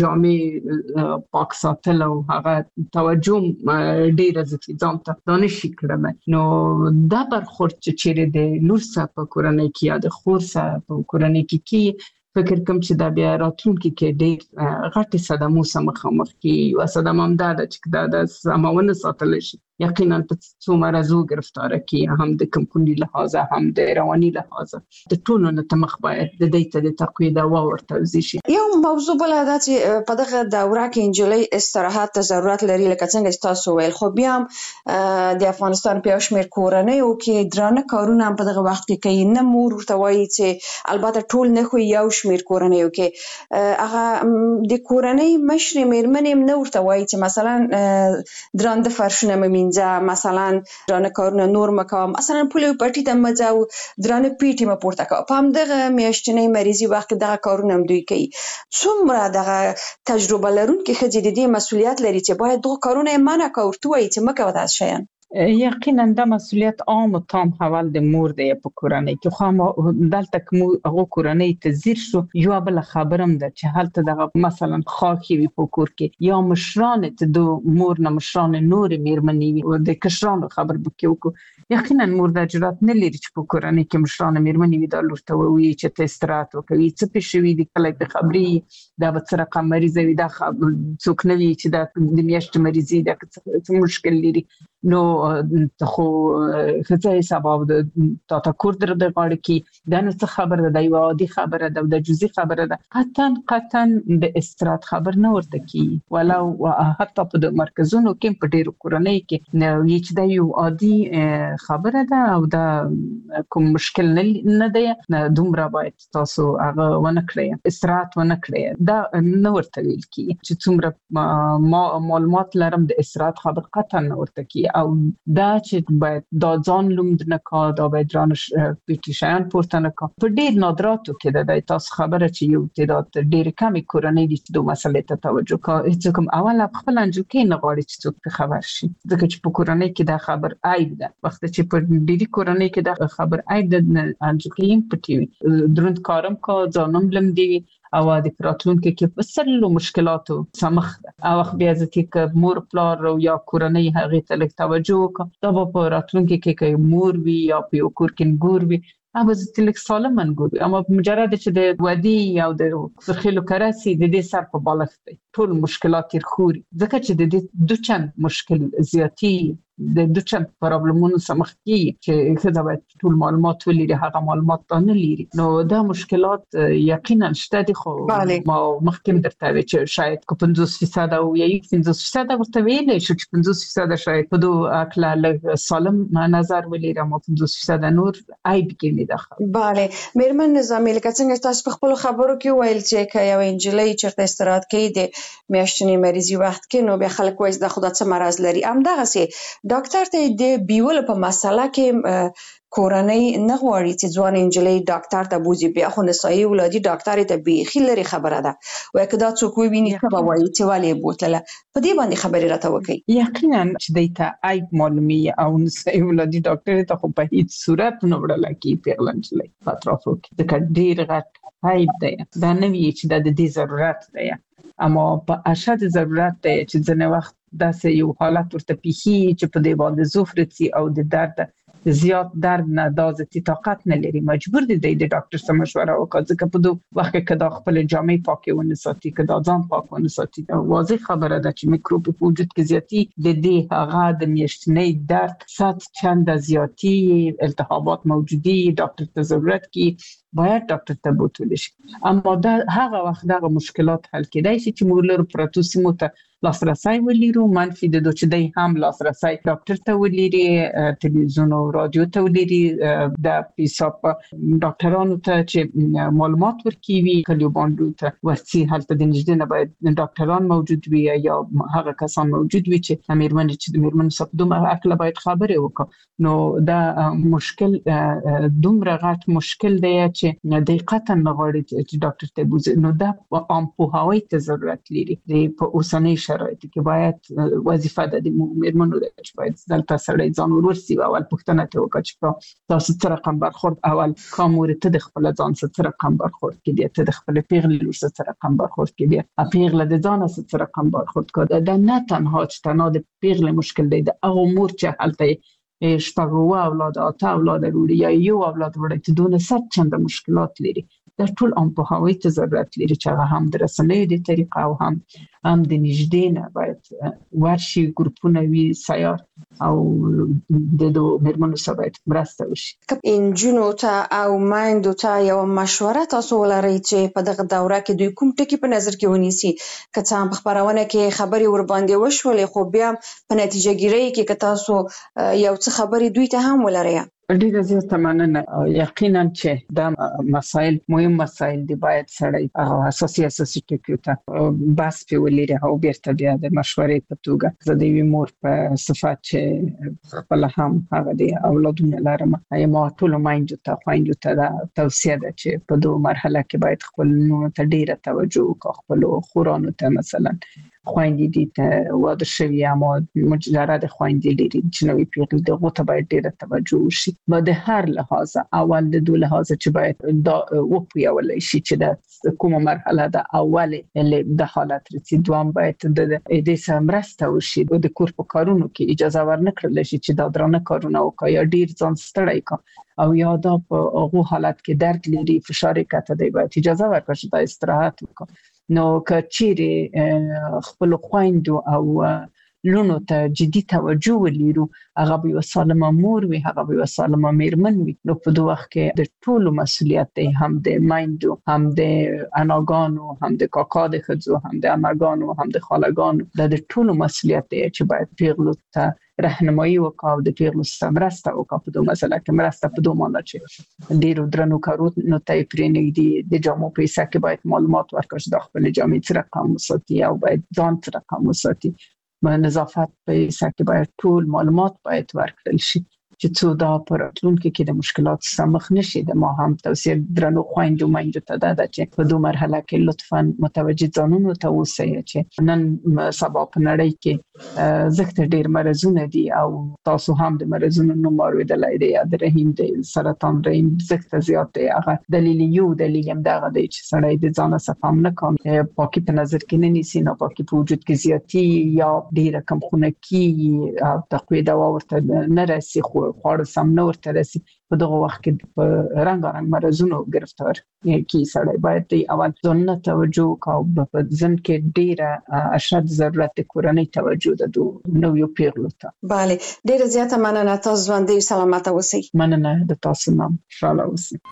جامع پاک ساتل او هغه توجه ډیره ځکه ځان ته دا نشي کړم. نو دا برخورد چې چیرې د لور سره په کورنۍ کې یا د خور سره په کورنۍ کې فکر کوم چې دا بیا راتلونکي کې ډېر غټ صدمو سره مخامخ کیږي او صدم هم دا چې دا د سماونه ساتل شي یقینا په څو مرزو گرفتار کی هم د کمپونی لحاظه هم د رواني لحاظه د ټولو نه تمخ باید د دې ته تقوید او ورته شي. یو موضوع بل دا چې په دغه دوره کې انجلۍ استراحت ته ضرورت لري لکه څنګه تاسو ویل خو بیا د افغانستان په شمیر کورنۍ او کې درانه کارونه په دغه وخت کې کوي نه مور ورته وایي چې البته ټول نه خو یو شمیر کورنۍ او کې هغه د کورنۍ مشر میرمنې نه ورته وایي چې مثلا درانه فرشونه ممینځه مثلا درانه کارونه نور مکوه مثلا پولیو پټی ته مځو درانه پیټي م پورته کوه په همدغه میاشتنۍ مریضي وخت دغه کارونه هم دوی کوي. څومره دغه تجربه لرونکي ښځې د دې مسؤلیت لري چې باید دغه کارونه منع کوي ورته وایي چې مکوه داسې شیان. یقینا دا مسؤلیت عام او تام حواله د مور دی په کورنۍ کې خو دلته کوم هغه کورنۍ ته زیر شو یو بل خبرم ده چې حالت دغه مثلا خاخي وي په کور کې یا مشران ته د مور نه مشران نور میرمنې او د کشرانو خبر بکیو یقینا مور د جرأت نه لري چې په کورنۍ کې مشران میرمنې وي دا لورته وي چې ته استراحت وکړي څه پېښوي د کله په خبري دا به سره قمري زوي دا څوک نه وي چې دا د میاشت مریضي دا څه مشکل لري نو خو خزه سبب د تفکر در د غاړه کې دا نو څه خبره ده، یو عادي خبره ده، د جزئی خبره ده، قطعا د استراحت خبر نه ورته کی، ولو حتی په د مرکزونو کې په ډیرو کورنۍ کې نو چې دا یو عادي خبره ده او دا کوم مشکل نه دی، دومره باید تاسو هغه ونه کړئ، استراحت ونه کړئ، دا نه ورته ویل کی چې څومره معلومات لرم د استراحت خبر قطعا نه ورته کی، او دا چې باید دا ځان لومد نه کا، دا باید رانه پیټیشن پورته نه کا. په ډیر نادراتو کې د تاسو خبره چې یو تعداد ډیر کمی کورنۍ دي چې د مسلې ته توجه کوي، هیڅ کوم اول خپل انجو کې نه غواړي چې څوک خبر شي، ځکه چې په کورنۍ کې دا خبر عیب ده، وخت چې په ډیری کورنۍ کې دا خبر عیب ده انجو کې پټي دروند کارم کا ځانم لم دی او د راتلونکي کې په سلو مشکلاتو سمخ ده، او بیا ځکه مور پلار یا کورنۍ هغه ته لږ توجه وکړي، دا په راتلونکي کې مور وي یا په کور کې ګور وي هغه ځکه سالم منګور، اما مجرد چې د ودی یا د خلکو کراسي د دې سر په بالښت دی ټول مشکلات خوري، ځکه چې د دې دوچن مشکل زیاتی د دوچن پرابلمونو سمخ کی چې خدای باید ټول معلومات ولري، هغه معلومات نه لري، نو دا مشکلات یقینا شته دي. خو ما مخکې درته وی چې شاید کو 50% او یا 50% ورته ویل شي چې 50% شاید په دوه اکلا سالم نظر ولري، اما 50% نور عیب کې نه ده. bale میرمن نظامی لکه څنګه تاسو په خپل خبرو کې ویل چې یو انجلۍ چرته استراحت کوي د میاشتنی مریضي وخت کې، نو به خلک وایي د خدای څخه مرز لري، هم دغه سي ډاکټر ته د بیول په مسله کې کورنۍ نه غواړي چې ځوان انجلۍ ډاکټر ته بوزي، بیا خو نسایي ولادي ډاکټر ته بیخي لري خبره ده، وای کدا څوک ویني څه به وایي چې والي بوتله په دې باندې خبرې راته وکړي. یقینا چې دیتا عیب معلومي او نسایي ولادي ډاکټر ته خو په هیڅ صورت نه وړل کی پیغلنجلې پاترافو کې د ډیر غټ عیب دی، دا نه وی چې د دې ضرورت دی، اما په اشد ضرورت دی چې ځنه وخت داسې یو حالت ورته پیخي چې په دې باندې زوفرتي او د درد زیات درد نه دازتي طاقت نه لري، مجبور دي د ډاکټر سره مشوره وکړي، ځکه په دوه وخت کې دا خپل جامې پاکې ونه ساتي، کدا ځان پاک ونه ساتي، دا واضح خبره ده چې میکروب په وجود کې زیاتی د دې هغه د میاشتنۍ درد سات چند زیاتی التهابات موجودي، ډاکټر ته ضرورت کې باید ډاکټر ته بوتل شي، اما دا هغه وخت دغه مشکلات حل کېدای شي چې موږ له پروتوسي مت لاسرسي ولرو، منفي د دوه چې دی هم لاسرسي ډاکټر ته ولري، ټلویزیون او رادیو ته ولري، د حساب ډاکټرانو ته چې معلومات ورکوي، کلیو باندې ته ورسي هلته د نږدې نه باید ډاکټران موجود وي یا هغه کسان موجود وي چې میرمن چې د میرمن سپدوم اکل باید خبرې وکړي، نو دا مشکل دومره غټ مشکل دی چې دقیقاً نغواړي چې ډاکټر ته بوزي، نو دا عام پوهاوی ته ضرورت لري، په اوسنۍ شرایطو کې باید وظیفه د میرمنو ده چې باید دلته سړی ځان ورسي او اول پوښتنه ته وکړي چې تاسو څه رقم برخورد اول کومور ته د خپل ځان څه رقم برخورد کې ته د خپل پیغلې لور څه رقم برخورد کې پیغله د ځان څه رقم برخورد کړه، دا نه تنها چې تنها د پیغلې مشکل دی، د هغه مور چې هلته شپږ اولاد اته اولاد لري یا یو اولاد وړي ته دونه ست چنده مشکلات لري، دا ټول ام په هوی ته ضرورت لري چې هغه هم د رسنیو د طریقه او هم د نږدې نه باید ورشي ګروپونه وي سیار او د میرمنو سره باید مرسته وشي. انجونو ته او مایندو ته یو مشوره تاسو ولرئ چې په دغه دوره کې دوی کوم ټکي په نظر کې ونیسي، که څه هم په خبرونه کې خبرې ور باندې وشولې خو بیا په نتیجه ګیرۍ کې که تاسو یو څه خبرې دوی ته هم ولرئ. ډیره زیاته مننه. یقینا چې دا مسائل مهم مسائل دي، باید سړی اساسي ټکي ته بس په ولري او بیرته بیا د مشورې په توګه زه د مور په صفات چې خپل هم هغه دي اولادونه لرم، ما ټول مایندو ته خویندو ته توصیه ده چې په دوه مرحله کې باید خپل نونو ته ډیره توجه وکړي، خپل خورانو ته مثلا خویندې دي ته واده شوي اما مجرد خویندې لري چې نوې پیغلې دغه ته باید ډیره توجه وشي، د هر لحاظ اول د دوه لحاظ چې باید دا وپیول شي چې د کومه مرحله ده اول د حالت رسي، دوام باید د دې سمرسته وشي، د کور په کارونو کې اجازه ورنکړل شي چې دا درنه کارونه وکړي یا ډیر ځان ستړی کړي او یا دا په هغه حالت کې درد لري فشار کته دی باید اجازه ورکړي چې استراحت وکړي. نو که چیرې خپل خویندو او لونو ته جدي توجه ولرو، هغه به سالمه مور وي، هغه به سالمه میرمن وي. نو په دوه وخت کې د ټولو مسولیت دی، هم د مایندو، هم د اناګانو، هم د کاکا د خځو، هم د اماګانو، هم د خالګانو. د ټولو مسولیت دی چې باید پیغلو ته راهنمایي وکاو، د پیغلو سره مرسته وکاو په دوه مسله کې. مرسته په دوه معنی چې ډیرو درنو کارونو ته پرېنږدي، د جامو پیسې کې باید معلومات ورکړي، د خپل جامې سره رقم وساتي او باید ځان سره رقم وساتي. نظافت پیسې کې باید ټول معلومات باید ورکړل شي چې څو دا پر راتلونکي کې د مشکلات سره مخ نشي. د ما هم توصیه درنو خويندو مایندو ته ده چې په دوه مرحله کې لطفاً متوجه ځانونو ته اوسئ چې نن سبا په نړۍ کې زخت ډیر مرزونه دي او تاسو هم د مرزونو نوم اوریدلای دی، د رحم د سرطان رحم زخت زیات دی. هغه دلیل هم دا دی چې سړی د ځان څخه هم نه کوي، پاکي په نظر کې نه نیسي، نه پاکي په وجود کې زیاتی یا ډیر کم خونکی او تقوی دوا ورته نه راسي، خواړه سم نه ورته راسي. په دغه وخت کې په رنګارنګ مرزونو گرفتار کی سړی باید د اول ځان توجه او په ځن کې ډیره اشد ضرورت د کورنۍ توجه د نویو پیغلو ته. بله، ډیره زیاته مننه. تاسو ژوندۍ سلامت اوسئ. مننه د تاسو نام خوشاله اوسئ.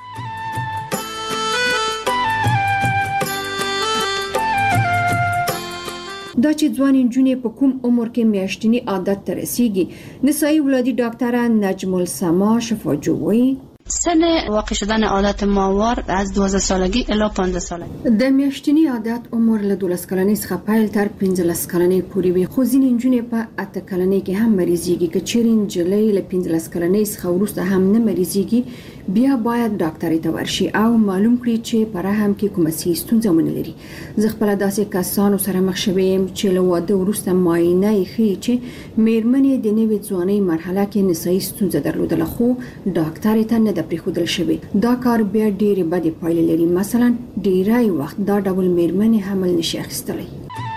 دا چې ځوان نجونې په کوم عمر کې میاشتنی عادت ته رسیږي، نسایي ولادي ډاکټره نجم السما شفاجوی سن واقع شدن عادت ماهوار از 12 سالگی الی 15 سالگی. د میاشتنی عادت عمر له 12 کلنۍ څخه پیل تر 15 کلنۍ پورې وي، خو ځینې نجونې په 8 کلنۍ کې هم مریضيږي. که چیرې نجلۍ له 15 کلنۍ څخه وروسته هم نه مریضيږي، بیا باید ډاکټر ته ورشي او معلوم کړي چې پر رحم کې کومه ستونزه ونه لري. زه خپل داسې کسانو سره مخ شوم چې له واده وروسته معاینه یې ښیي چې میرمنې د نوې ځوانۍ مرحله کې نسایي ستونزه درلودله، خو ډاکټر ته نه د پریښودل شوی. دا کار بیا ډېرې بدې پایلې لري. مثلا ډیری وخت دا ډول میرمنې حمل نشي اخیستلی.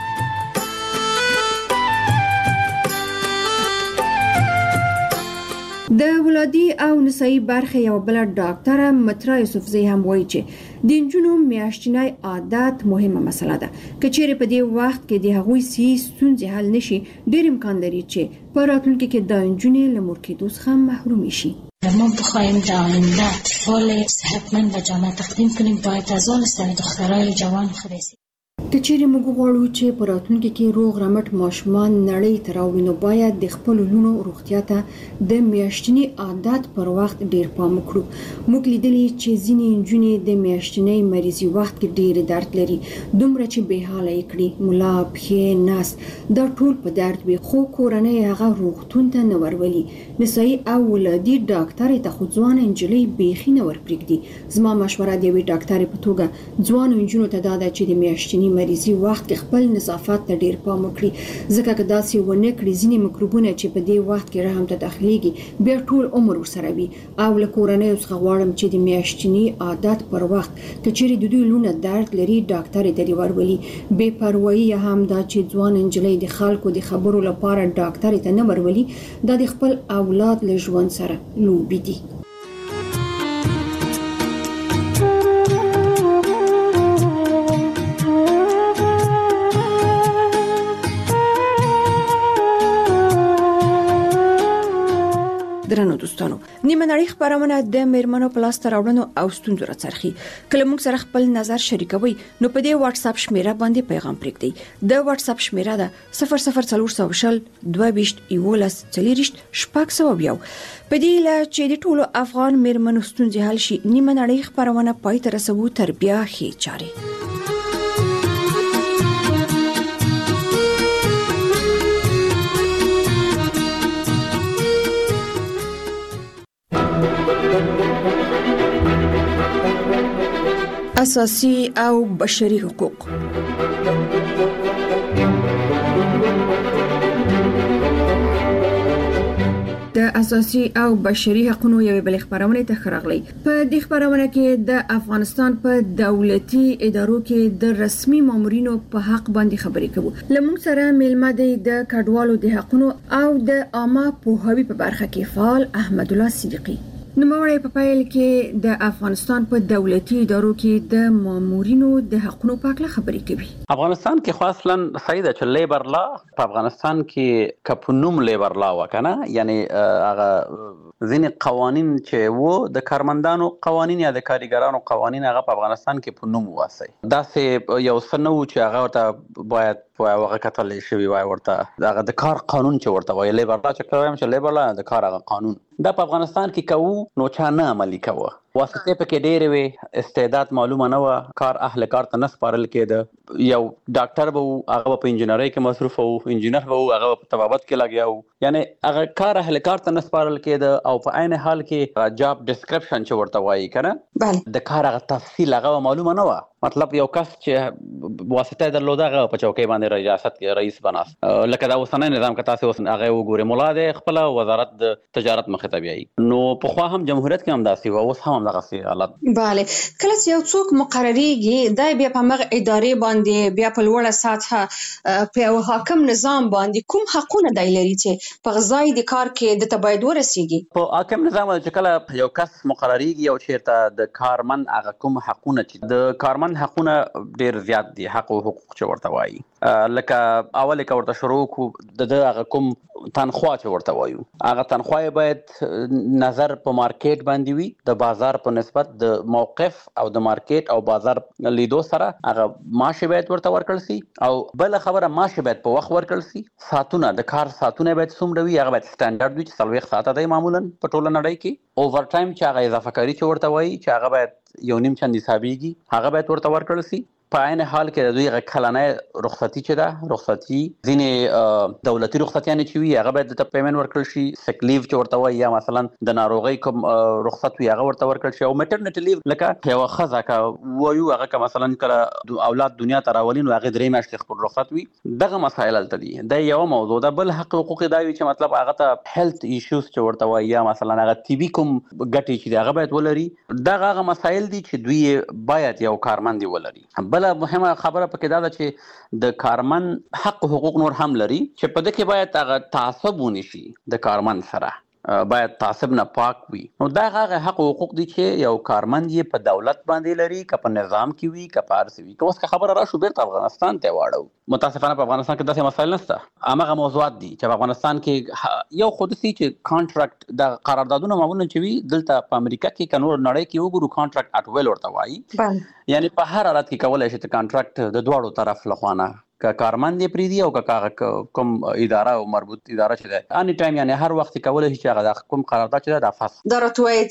د ولادي او نسایي برخه یو بل ډاکټره مترا یوسفزی هم وایي چې د نجونو میاشتنی عادت مهمه مسله ده. که چیرې په دې وخت کې د هغوی ستونزې حل نشي، ډېر امکان لري چې په راتلونکي کې د نجونې له مور کېدو څخه محروم شي. ما بخوایم در آینده اطفال صحتمند و جامعه تقدیم کنیم، باید از آن سر دخترای جوان خریسیم. که چیرې موږ غواړو چې په راتلونکي کې روغ رمټ ماشومان نړۍ ته راوړو، نو باید د خپل لونو روغتیا ته د میاشتنی عادت پر وخت ډیر پام وکړو. موږ لیدلي چې ځینې نجونې د میاشتنی مریضي وخت کې ډیر درد لري، دومره چې بې حاله یې کړي، ملا، پښې، نس، دا ټول په درد وي، خو کورنۍ هغه روغتون ته نه ورولي. نسایي او ولادي ډاکټر ته خو ځوان نجلۍ بیخي نه ورپرېږدي. زما مشوره د یوې ډاکټرې په توګه ځوان نجونو ته دا ده چې د میاشتنی مریضي وخت کې خپل نظافت ته ډیر پام وکړي، ځکه که داسې ونه کړي ځینې میکروبونه چې په دې وخت کې رحم ته داخليږي بیا ټول عمر ورسره وي. او له کورنۍ څخه غواړم چې د میاشتنی عادت پر وخت که چیرې د دوی لونه درد لري، ډاکټر ته ورولي. بې پروايي هم دا چې ځوان نجلۍ د خلکو د خبرو لپاره ډاکټر ته نه ورولي، دا د خپل اولاد له ژوند سره لوبي دي. درنو دوستانو، نیمه نړۍ خبرونه د میرمنو په لاس راوړنو او ستونزو راڅرخي. کله موږ سره خپل نظر شریکوي، نو په دې واتس اپ شمیره باندې پیغام پرېږدئ. د واتس اپ شمیره ده 00400 22 11 40 600. په دې لا چې د ټولو افغان میرمنو ستونزې حل شي، نیمه نړۍ خبرونه پای ته رسوو تر بیا ښې چارې. اساسي او بشري حقوق. د اساسي او بشري حقوقو یوې بل خبرونه ته خراغلي. په دې خبرونه کې د افغانستان په دولتي ادارو کې د رسمي مامورینو په حق باندې خبرې کوو. لمونږ سره میلمه د کډوالو د حقوقو او د عامه پوهاوي په برخه کې فعال احمد الله صدیقي. نوموړی په پیل کې د افغانستان په دولتي ادارو کې د مامورینو د حقوقو په اړه خبرې کوي. افغانستان کې خو اصلا صحیح ده چې لیبر لا په افغانستان کې کپنوم لیبر لا وکنه، یعنی هغه ځینې قوانین چې وو د کارمندانو قوانین یا د کارګرانو قوانین هغه په افغانستان کې په نوم واسي. دا سه یو سنو چې هغه ته باید هغه کتل شوی وای، ورته هغه د کار قانون چې ورته وای لیبر لا چې کوم چې لیبر لا د کار هغه قانون دا په افغانستان کې کوو نو چا نه عملي کوه. واسطه پکې ډېرې وي، استعداد معلومه نه و، کار اهل کار ته نه سپارل کېده. یو ډاکټر به هغه په انجینرۍ کې مصروف وو، انجینر به هغه په طبابت کې لګیا وو، یعنی هغه کار اهل کار ته نه سپارل کېده. او په عین حال کې جاب ډسکرپشن چې ورته وایي کنه د کار هغه تفصیل هغه معلومه نه و. مطلب یو کس چې واسطه درلوده هغه په چوکۍ باندې ریاست کې رئیس بناست، لکه دا اوسنی نظام کې تاسو اوس هغه وګورئ مولا دی خپل وزارت د تجارت مخې ته بیایي. نو په خو هم جمهوریت کې هم داسې و، اوس هم دغه سي حالت. bale کله چې یو څوک مقرریږي دا بیا په مغه ادارې باندې بیا په لوړه سطح په یو حاکم نظام باندې کوم حقونه دی لري چې په غځای د کار کې د تبعید ورسیږي. په حاکم نظام چې کله یو کس مقرریږي او چیرته د کارمند هغه کوم حقونه چې د کارمند حقونه ډیر زیات دي، حق او حقوق چې ورته وایي. لکه اول کې ورته شروع کو د هغه کوم تنخواه چې ورته وایو، هغه تنخواه باید نظر په مارکیټ باندې وي، د بازار په نسبت د موقف او د مارکیټ او بازار لیدو سره هغه معاش باید ورته ورکړل شي. او بل خبره معاش باید په وخت ورکړل شي. ساعتونه د کار ساعتونه باید څومره وي، هغه باید سټانډرډ وي چې 40 ساعته دی معمولا په ټوله نړۍ کې. اوور ټایم چې هغه اضافه کاری چې ورته وایي چې هغه باید یو نیم چند حسابيږي، هغه باید ورته ورکړل شي. په عین حال کې د دوی کلنۍ رخصتي چې ده، رخصتي ځینې دولتي رخصتیانې چې وي هغه باید د پیمنټ ورکړل شي. سیک لیو چې ورته وایي، یا مثلا د ناروغۍ کوم رخصت وي هغه ورته ورکړل شي. او میټرنټي لیو لکه یو ښځه کا وایو هغه که مثلا کله اولاد دنیا ته راولي نو هغه 3 میاشتې خپل رخصت وي. دغه مسایل هلته دي. دا یو موضوع ده. بل حق حقوق دا وي چې مطلب هغه ته هیلث ایشوز چې ورته وایي، یا مثلا هغه طبي کوم ګټې چې هغه باید ولري. دغه هغه مسایل دي چې دوی باید یو کارمند ولري. بل مهمه خبره پکې دا ده چې د کارمند حق حقوق نور هم لري چې په دې کې باید هغه تعصب ونشي. د کارمند سره باید تعصب نه پاک وي. نو دا هغه حق او حقوق دي چې یو کارمند یې په دولت باندې لري، که په نظام کې وي، که په ارسي وي. که اوس خبره راشو بیرته افغانستان ته واړو، متاسفانه په افغانستان کې داسې مسایل نشته. هغه موضوعات دي چې په افغانستان کې یو خود سي چې کانټراکټ د قراردادونو معمولا چې وي، دلته په امریکا کې کنور نړۍ کې وګورو کانټراکټ اټ ویل ورته وایي. یعنی په هر حالت کې کولای شي چې کانټراکټ د دواړو طرف لخوانه که کارمند یې پریدي او که کوم اداره او مربوط اداره چې ده اني ټایم، یعنی هر وخت کولای شي چې هغه کوم قرارداد چې ده فسخ. دا راته وایي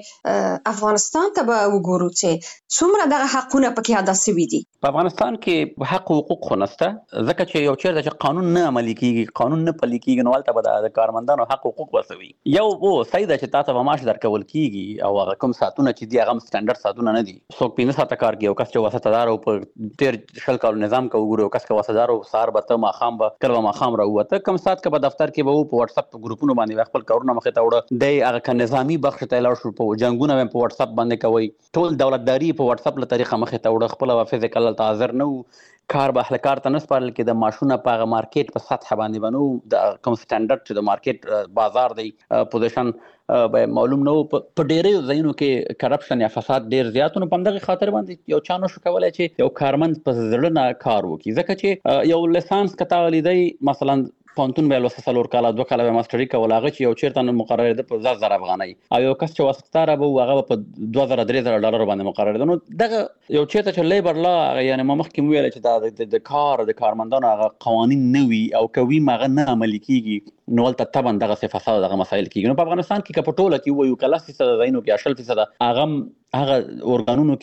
چې افغانستان ته به وګورو چې څومره دغه حقونه پکې ادا شوي دي. په افغانستان کې حق او حقوق خو نشته، ځکه چې یو چیرته چې قانون نه عملي کیږي، قانون نه پلي کیږي، نو هلته به د کارمندانو حق او حقوق وسوي. یو صحیح ده چې تاسو به معاش درکول کیږي او هغه کوم ساعتونه چې دي هغه سټانډرډ ساعتونه نه دي. څوک 15 ساعته کار کوي او کس چې وساتدار او په 13 کال نظام کې وګورو، کس کې وساتدار او سار به ماخام به کله ماخام راوته کم سات کې په دفتر کې به په واتس اپ ګروپونو باندې خپل کارونه مخې ته وړه. د هغه ک نظامی بخش ته لاړ شو، په جنگونه په واتس اپ باندې کوي. ټول دولتداري په واتس اپ له طریقه مخې ته وړه. خپل فزیکل حاضر نه کار به اهل کار ته نه سپارل کې. د ماشونه په مارکیټ په سطح باندې بنو د کوم سټانډرډ چې د مارکیټ بازار دی پوزیشن به معلوم نو. په ډیرو ځایونو کې کرپشن یا فساد ډیر زیات نو. په دغه خاطر باندې یو چانو شو کولای چې یو کارمند په زړه نه کار وکړي، ځکه چې یو لیسانس کته ولیدای مثلا پونتون به لوسه کاله 2 کاله به ماستری کول، هغه چې یو چیرته مقرره ده په 10000 افغانۍ، او یو کس چې واسطه را به هغه په 2000-3000 ډالر باندې مقرره ده. نو دغه یو چیرته چې لیبر لا یعنی ما مخکې ویل چې د کارمندانو هغه قوانین نه وي او کوي مغه نه عملي کیږي، نو ولته طبعا دغه فساد دغه مسایل کیږي. نو په افغانستان کې کپټوله کې وایو کله 30% زینو کې 80% هغه اورګانونو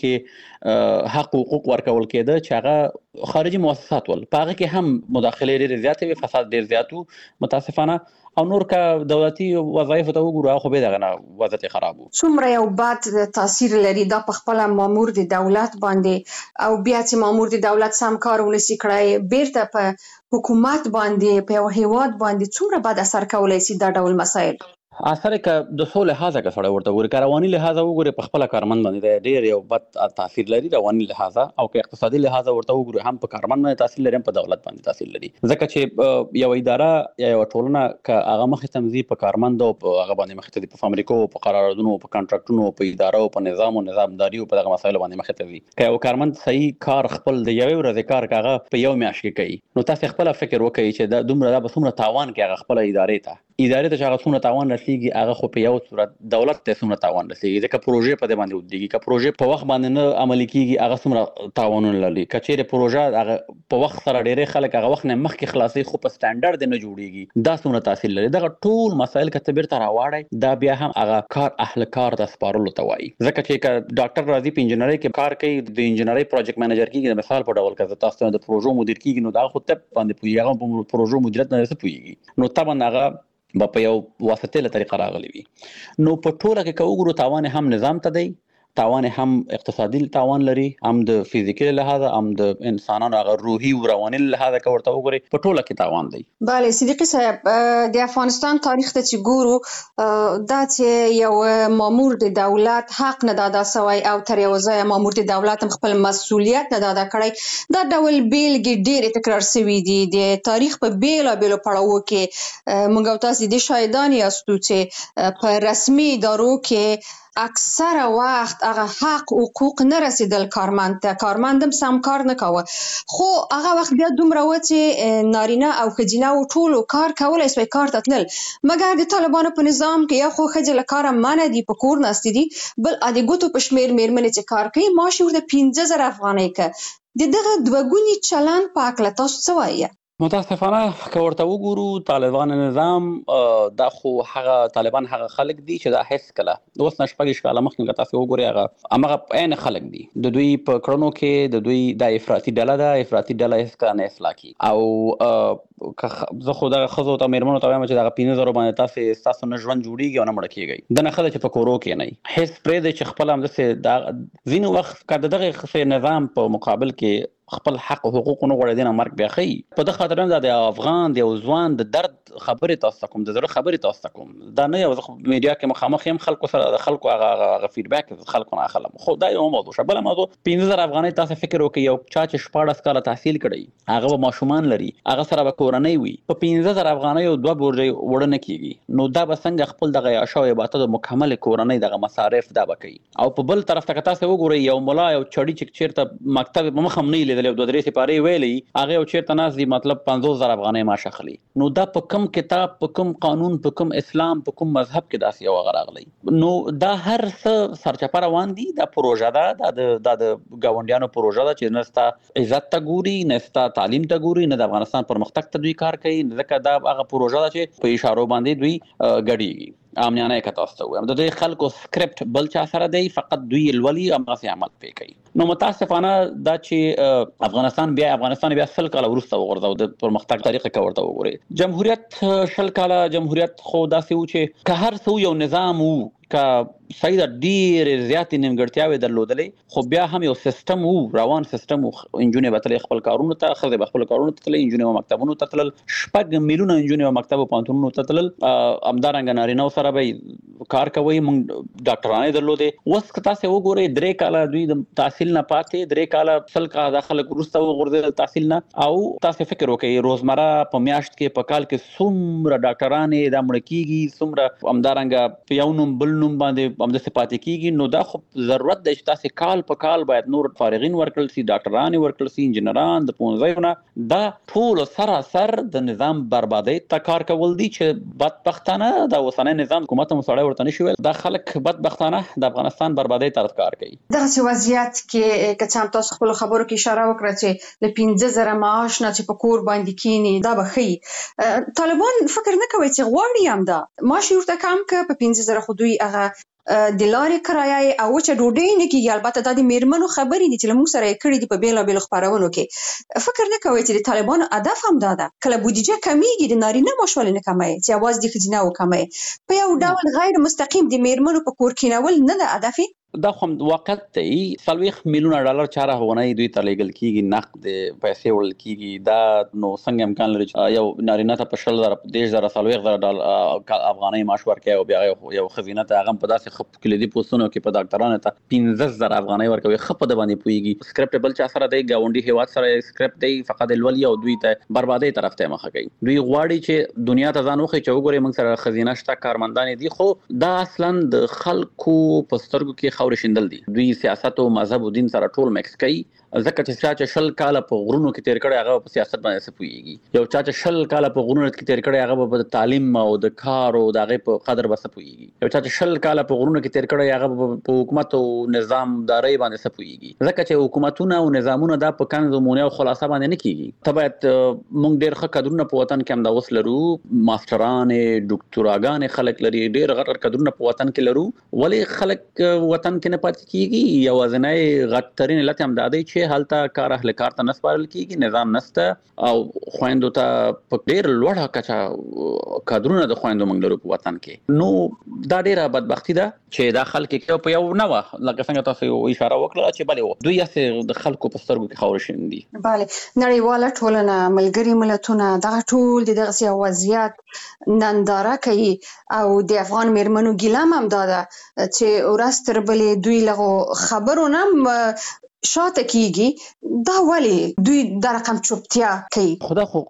کې حق او حقوق ورکول کېده چې هغه خارجي مؤسسات ول، په هغه کې هم مداخله ډېر زیات وي، فساد ډېر زیات وو متاسفانه. او نور کا دولتي وظایف ته وګورو خو به دغه نه وضعیت خراب وو. څومره یو بد تاثیر لري دا په خپل مامور د دولت باندې، او بیا چې مامور د دولت سم کار ونشي کړای بیرته په حکومت باندې په یو هیواد باندې څومره بد اثر کولای شي دا ډول مسایل. اثر ک د سو لحاظه که سره ورته ګوري رواني لحاظه وګوري په خپل کارمند باندې ډېر یو بد تاثیر لري رواني لحاظه او که اقتصادي لحاظه ورته وګوري هم په کارمند باندې تاثیر لري هم په دولت باندې تاثیر لري ځکه چې یو اداره یا یو ټولنه ک هغه مخې تنظیم په کارمند او هغه باندې مخې ته په فابریکو په قراردادونو په کانټراکټونو په ادارو په نظام او نظامداري او په دغه مسایلو باندې مخې ته وي که یو کارمند صحیح کار خپل د یوې ورځې کار کاغه په یو میاشت کې کوي نو تاسو خپل فکر وکړئ چې دا دومره د بسومره تاوان کې هغه خپل ادارې ته چې هغه څومره تاوان رسیږي هغه خو په یو صورت دولت ته څومره تاوان رسیږي ځکه پروژې په دې باندې ودیږي که پروژې په وخت باندې نه عملي کیږي هغه څومره تاوانونه لري که چیرې پروژه هغه په وخت سره ډېرې خلک هغه وخت نه مخکې خلاصي خو په سټانډرډ نه جوړیږي دا څومره تاثیر لري دغه ټول مسایل که ته بیرته راواړی دا بیا هم هغه کار اهل کار ته سپارلو ته وایي ځکه چې که ډاکټر راځي په انجینرۍ کې کار کوي د انجینرۍ پروجیکټ منیجر کیږي د مثال په ډول که تاسو د پروژو مدیر کیږي نو دا خو ته باندې پوهیږي هغه په پروژو مدیریت نه پوهیږي نو طبعا هغه په یو واسطه له طریقه راغلی وي نو په ټوله کې وګورو تاوان هم نظام ته دی تاوان هم اقتصادي تاوان لري هم د فزیکي لحاظ هم د انسانانو هغه روحي او رواني لحاظ کې ورته وګوري په ټوله کې تاوان دی. بله صدیقي صاحب د افغانستان تاریخ ته چې ګورو دا چې یو مامور د دولت حق نه دادا سوی او تر یو ځای مامور د دولت خپل مسؤلیت نه دادا کړی دا ډول بیلګې ډېر تکرار شوي دي د تاریخ په بیلابیلو پړاوو کې موږ تاسو د شاهدان یاستو چې په رسمي ادارو کې اکثر وخت هغه حق حقوق نه رسیدل کارمند ته کارمندم سم کار نه کاوه خو هغه وخت بیا دومره و چې نارینه او ښځینه او ټولو کار کولای سوی کار ته تلل مګر د طالبانو په نظام کې یا خو ښځې له کاره منع دي په کور ناستې دي بل د ګوتو په شمېر مېرمنې چې کار کوي معاش یې ورته 15,000 افغانۍ که د دغه دوه ګوني چلند په هکله تاسو څه وایئ؟ متاسفانه که ورته وګورو طالبان نظام دا خو هغه طالبان هغه خلک دي چې دا هیڅ کله اوس نه شپږ کاله مخکې که تاسو وګورئ هغه هماغه عین خلک دي د دوی په کړنو کې د دوی دا افراطي ډله ده افراطي ډله هیڅ کله نه اصلاح کیږي او زه خو دغه ښځو ته مېرمنو ته وایم چې دغه 15,000 باندې ستاسو نه ژوند جوړیږي او نه مړه کیږئ دنه ښه ده چې په کورو کې نه هیڅ پرېږدئ چې خپل همداسې دا ځینې وخت که د دغه نظام په مقابل کې خپل حق او حقوق نه غوړي دي نه مرګ بیا ښیي په دغه خاطر هم د افغان د یو ځوان د درد خبرې تاسو کوم د زړه خبرې تاسو کوم دا نه یو میډیا کې مخامخ هم خلکو سره د خلکو هغه فیډبیک خلکو نه اخلم خو دا یو موضوع شبل موضوع 15,000 افغانۍ تاسو فکر وکړئ یو چا چې 14 کاله تحصیل کړی هغه به ماشومان لري هغه سره به کورنۍ وي په 15,000 افغانۍ او دوه بورجې وړ نه کیږي نو دا به څنګه خپل دغه عشا او عبادت د مکمل کورنۍ دغه مصارف دا به کوي او په بل طرف ته تاسو وګورئ یو مولا یو چړی چې چیرته مکتب په مخ هم نه لیدل یو دوه درې سپاره ویلي هغه او چیرته ناز دي مطلب 50,000 افغانۍ معاش اخلي نو دا په کوم کتاب په کوم قانون په کوم اسلام په کوم مذهب کې داسې یو غراغلی نو دا هر څه سرچپه روان دي دا پروژه ده د ګاونډیانو پروژه ده چې نستا عزت ته ګوري نستا تعلیم ته ګوري نه د افغانستان پرمختګ ته دوی کار کوي ځکه دا هغه پروژه ده چې په اشارو باندې دوی غړيږي امنیانه کتاسته وایم د دې خلکو سکرپټ بل چا سره دی فقط دوی الولي امغه عمل پې کوي نو متاسفانه دا چې افغانستان بیا 100 کاله وروسته وګرځاو د پرمختګ طریقه کورته وګوري جمهوریت 100 کاله جمهوریت خو داسې و چې که هر څو یو نظام وو که صحیح د ډېرې زیاتې نیمګړتیاوې درلودلې خو بیا هم یو سیستم وو روان سیستم وو انجونې به تلې خپل کارونو ته ښځې به خپل کارونو ته تللې انجونې به مکتبونو ته تلل 6 میلیونه انجونې به مکتب او پوهنتونونو ته تلل همدارنګه نارینهو سره به کار کوئ موږ ډاکټرانې درلودې اوس که تاسې وګورئ 3 کاله دوی د تحصیل نه پاتې 3 کاله 100 کاله دا خلک وروسته وغورځېدل تحصیل نه او تاسې فکر وکړئ روزمره په میاشت کې په کال کې څومره ډاکټرانې دا مړه کېږي څومره همدارنګه په یو نوم بل نوم باندې همداسې پاتې کېږي نو دا خو ضرورت دی چې تاسې کال په کال باید نور فارغین ورکړل سي ډاکټرانې ورکړل سي انجینران د پوهنځیو نه دا ټول سراسر د نظام بربادۍ ته کار کول دي چې بدبختانه د اوسنی نظام حکومت هم سړی ورته نشي ویل دا خلک بدبختانه د افغانستان بربادۍ طرف کار کوي دغسې وضعیت کې که څه هم تاسو خپلو خبرو کې اشاره وکړه چې له 15,000 معاش نه چې په کور باندې کینی دا به ښیي طالبان فکر نه کوي چې غواړي هم دا معاش یې ورته کم که په 15,000 خو دوی هغه د لارې کرایه او وچه ډوډۍ نه کېږي البته دا د میرمنو خبرې دي چې له موږ سره یې کړي دي په بېلابېلو خپرونو کې فکر نه کوئ چې د طالبانو هدف هم دا ده کله بودیجه کمیږي د نارینه معاش ولې نه کموي چې یوازې د ښځینه وکموي په یو ډول غیر مستقیم د میرمنو په کور کینول نه ده هدف دا خو واقعیت دی 40 میلیونه ډالر چاره غونې دوی ته لیږل کیږي نقد پیسې ورل کیږي دا نو څنګه امکان لري یو نارینه ته په 10,000 ډالر افغانۍ معاش ورکوي او بیا یو خزینه ته هغه په داسې خپ کلیدي پوسټونو کې په ډاکټرانو ته 15,000 افغانۍ ورکوي خپ د باندې پويږي سکرپټ بل چا سره دی گاونډي هیواد سره سکرپټ دی فقط الولي او دوی ته بربادي طرف ته مخه کوي دوی غواړي چې دنیا ته ځان وخی چې وګوري موږ سره خزینه شته کارمندان دي خو دا اصلا د خلکو په سترګو کې خور شیندل دي دوی سیاست او مذهب او دین سره ټول مکس کوي ځکه چې شل کال په غرونو کې تیر کړي هغه په سیاست باندې سپويږي یو چا چې شل کال په غرونو کې تیر کړي هغه په تعلیم او د کار او دغه په قدر بس سپويږي یو چا چې شل کال په غرونو کې تیر کړي هغه په حکومت او نظام داري باندې سپويږي ځکه چې حکومتونه او نظامونه دا په کنزمونه او خلاصه باندې نه کیږي تبعت مونږ ډېر ښه قدرونه په وطن کې هم دا وسلرو ماستران ډاکټراګان خلک لري ډېر غټ قدرونه په وطن کې لرو ولی خلک وطن کې نه پاتې کیږي یو ځنای غټرین لته هم دادی چې حالته کار اهل کار ته نسپارل کیږي نظام نسته او خويندو ته په ډېر لوړه کچا کادرونه د خويندو موږ لرو په وطن کې نو دا ډېره بدبختی ده چې دا خلک کې په یو نو لکه څنګه تاسو اشاره وکړه چې بلې دوی یې د خلکو په سترګو کې خور شیندي bale نړیواله ټولنه ملګری ملتونه دغه ټول د دغه وضعیت ننداره کوي او د افغان میرمنو ګیلم هم داده چې ورستر بلې دوی له خبرونه شاته کیږي دا ولی دوی د رقم چوپتیا کوي خدا خو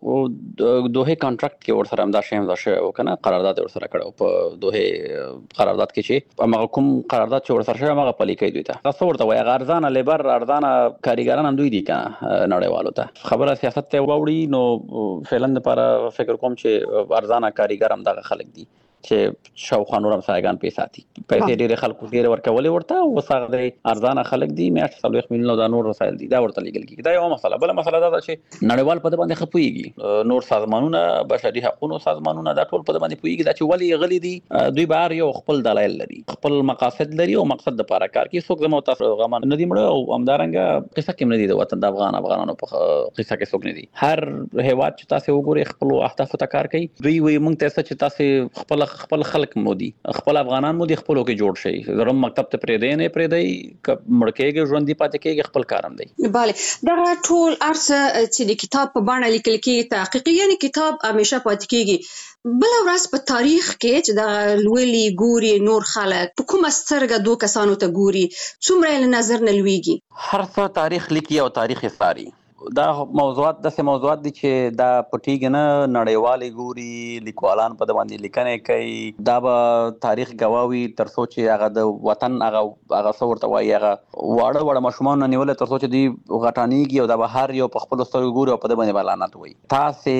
دوه کانټراکټ کې ورسره هم دا شی هم دا شی وکنه قرارداد ورسره کړو په دوه قرارداد کې چې هغه کوم قرارداد چې ورسره شوی هغه پلي کوي دوی ته تاسو ورته وایي ارزانه لیبر ارزانه کاریګران هم دوی دي کنه نړیوالو ته خبره سیاست ته وړي نو فعلا لپاره فکر کوم چې ارزانه کاریګر هم دغه خلک دي چې شاوخوا نور هم سایګان پیساتي پیسې ډېر خلکو ډېر ورکولې ورته وسغه ارزانه خلک دي میاشت 40 میلیون د نور رسایل دي دا ورته لیږل کیږي دا یو مسله بل مسله دا چې نړیوال په باندې خپويږي نور سازمانونه بشري حقوقو سازمانونه دا ټول په باندې پويږي دا چې ولی غلي دي دوی بهر یو خپل دلایل لري خپل مقاصد لري او مقصد د لپاره کار کوي څوک زموږ تاسو غمان ندي مړ او همدارنګه قصه کې ندي د وطن د افغانانو په قصه کې څوک ندي هر هیواد چې تاسو وګورئ خپل اهداف ته کار کوي دوی وي موږ ته چې تاسو خپل خلک مودي خپل افغانان مودي خپلو کې جوړ شي زرم مکتب ته پرې دی نه پرې دی مړکېږي ژوندۍ پاتې کېږي خپل کارم دی bale دا ټول ارڅ چې د کتاب په باندې لیکل کېږي تحقیقي یعنی کتاب همیشه پاتې کېږي بل ورځ په تاریخ کې چې دا لولي ګوري نور خلک په کومه سترګه دوه کسانو ته ګوري څومره له نظر نه لويږي هر څه تاریخ لیکي او تاریخ ساري دا موضوعات دي چې دا پټیګ نه نړیوالي ګوري لیکوالان په باندې لیکنې کوي دا به تاریخ گواوی تر سوچ هغه د وطن هغه څورته وایي هغه واړه مشمون نیول تر سوچ دی غټانیږي او دا به هر یو په خپل سترګو ګوري او په باندې بلانات وایي تاسو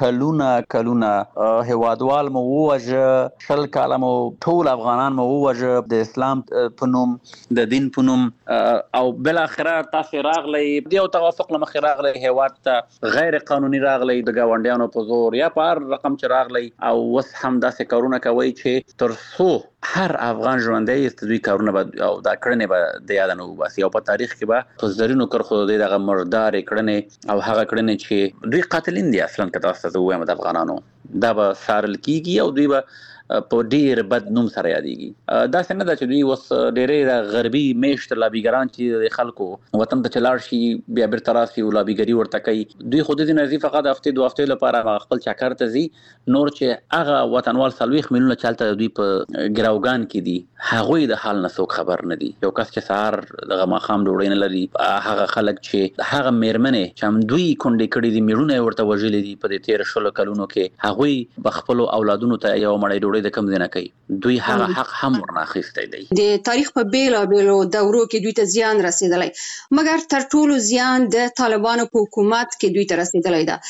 کلونه هوادوال مو وجه شل کالمو ټول افغانان مو وجه د اسلام په نوم د دین په نوم او بل اخره تاسو راغلی دی او توافق لمخ راغلی هیواد ته غیر قانوني راغلی د گاونډیانو په زور یا پر رقم چې راغلی او وس هم داسې کارونه کوي چې تر څو هر افغان ژوندۍ است دوی کارونه او دا کړنې به د یاد نه وباسي او په تاریخ کې به په زرینو کرخو دغه مردار کړنې او هغه کړنې چې دوی قاتلین دي اصلا که تاسو ته وایم د افغانانو دا به سارل کیږي او دوی به په ډیر بد نوم سره یادېږي دا څنګه دا چې دوی وس ډېرې غربي میشت لابیګران چې خلکو وطن ته چلاړ شي بیا بیرته راسي او لابیګري ورته کوي دوی خود دې نزي فقط هفته دوه هفته لپاره خپل چکر ته زی نور چې هغه وطنوال 40 میلیونه چلته دوی په ګراوګان کې دي هغه د حال نه څوک خبر نه دي یو کس چې سهار دغه ماخام ډوړې نه لري هغه خلک چې هغه میرمنې چې هم دوی کونډې کړې دي میړونه ورته وژلې دي په دې 13 کلونو کې هغه بخپل اولادونو ته یو مړی ډوړې د کم نه کوي دوی هغه حق هم ورناخسته دي د تاریخ په بیلو دورو کې دوی ته زیان رسیدلی مګر تر ټولو زیان د طالبانو په حکومت کې دوی ته رسیدلی دا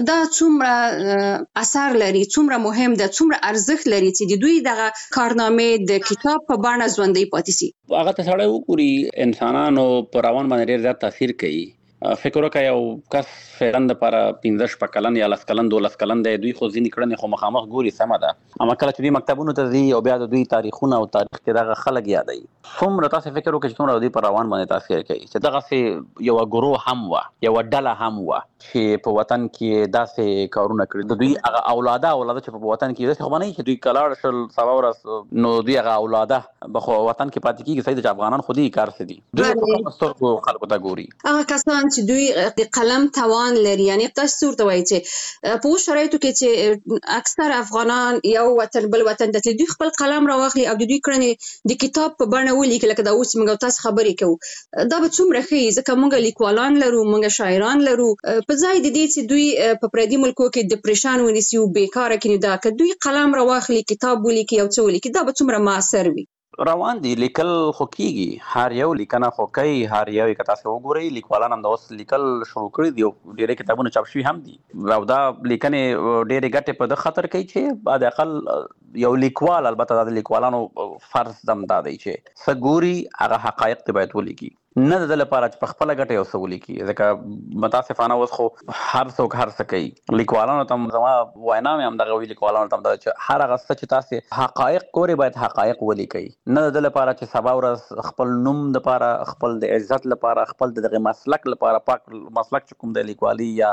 څومره اثر لري څومره مهم ده څومره ارزښت لري چې دوی دغه کارنامې د کتاب په باندې ژوندۍ پاتې سي هغه ته سره وګوري انسانانو پر روان باندې ډېر زیات تاثیر کوي فکر وکړ یو کس فعلن د لپاره 15 کلن یا 10 کلن 12 کلن دی دوی خو ځینې کړنې خو مخامخ ګوري سم ده اما کله چې دوی مکتبونو ته ځي او بیا د دوی تاریخونه او تاریخ کې دغه خلک یادوي څومره تاسو فکر وکړئ چې څومره دوی پر روان باندې تاثیر کوي چې دغه یو ګروه هم و یو ډله هم و چې په وطن کې داسې کارونه کړی د دوی هغه اولاده چې په وطن کې داسې خو نه چې دوی کلاړ شل سبا ورځ نو دوی هغه اولاده بخو وطن کې پاتې کیږي صحیح د افغانان خودي کار سدي دوی په کوم سترګو خلکو ته ګوري هغه کسان چې دوی د قلم توان لري یعنی تاسو ورته وایي چې په شرایطو کې چې اکثر افغانان یو وطن بل وطن ته دوی خپل قلم راوخلي او دوی کړنې د کتاب په بڼه ولیکي لکه دا اوس موږ تاسو خبرې کوو دا به څومره ښه ځکه موږ لیکوالان لرو موږ شاعران لرو په ځای د دې چې دوی په پردي ملکو کې ډیپریشن ونیسي او بیکاره کړي دا که دوی قلم راوخلي کتاب ولیکي او څه ولیکي دا به څومره موثر وي روان دي لیکل خو کیږي هر یو لیکنه خو کوي هر یو کتا څه وګوري لیکوالان هم د اوس لیکل شروع کړي دي ډېر کتابونه چاپ شوي هم دي او دا لیکنې ډېر ګټه په د خطر کوي چې بعد اقل یو لیکوال البته د لیکوالانو فرض دم دا دی چې سګوري هغه حقایق ته باید ولیکي نه د لپاره چې په خپل ګټه یو څه ولیکي ځکه متاسفانه اوس خو هر څوک هر څه کوي لیکوالانو ته زما وینا مې هم دغه وی لیکوالانو ته دا چې هر هغه څه چې تاسو حقایق ګوري باید حقایق ولیکي نه د لپاره چې سبا ورځ خپل نوم د لپاره خپل د عزت لپاره خپل دغه مسلک لپاره پاک مسلک چې کوم د لیکوالي یا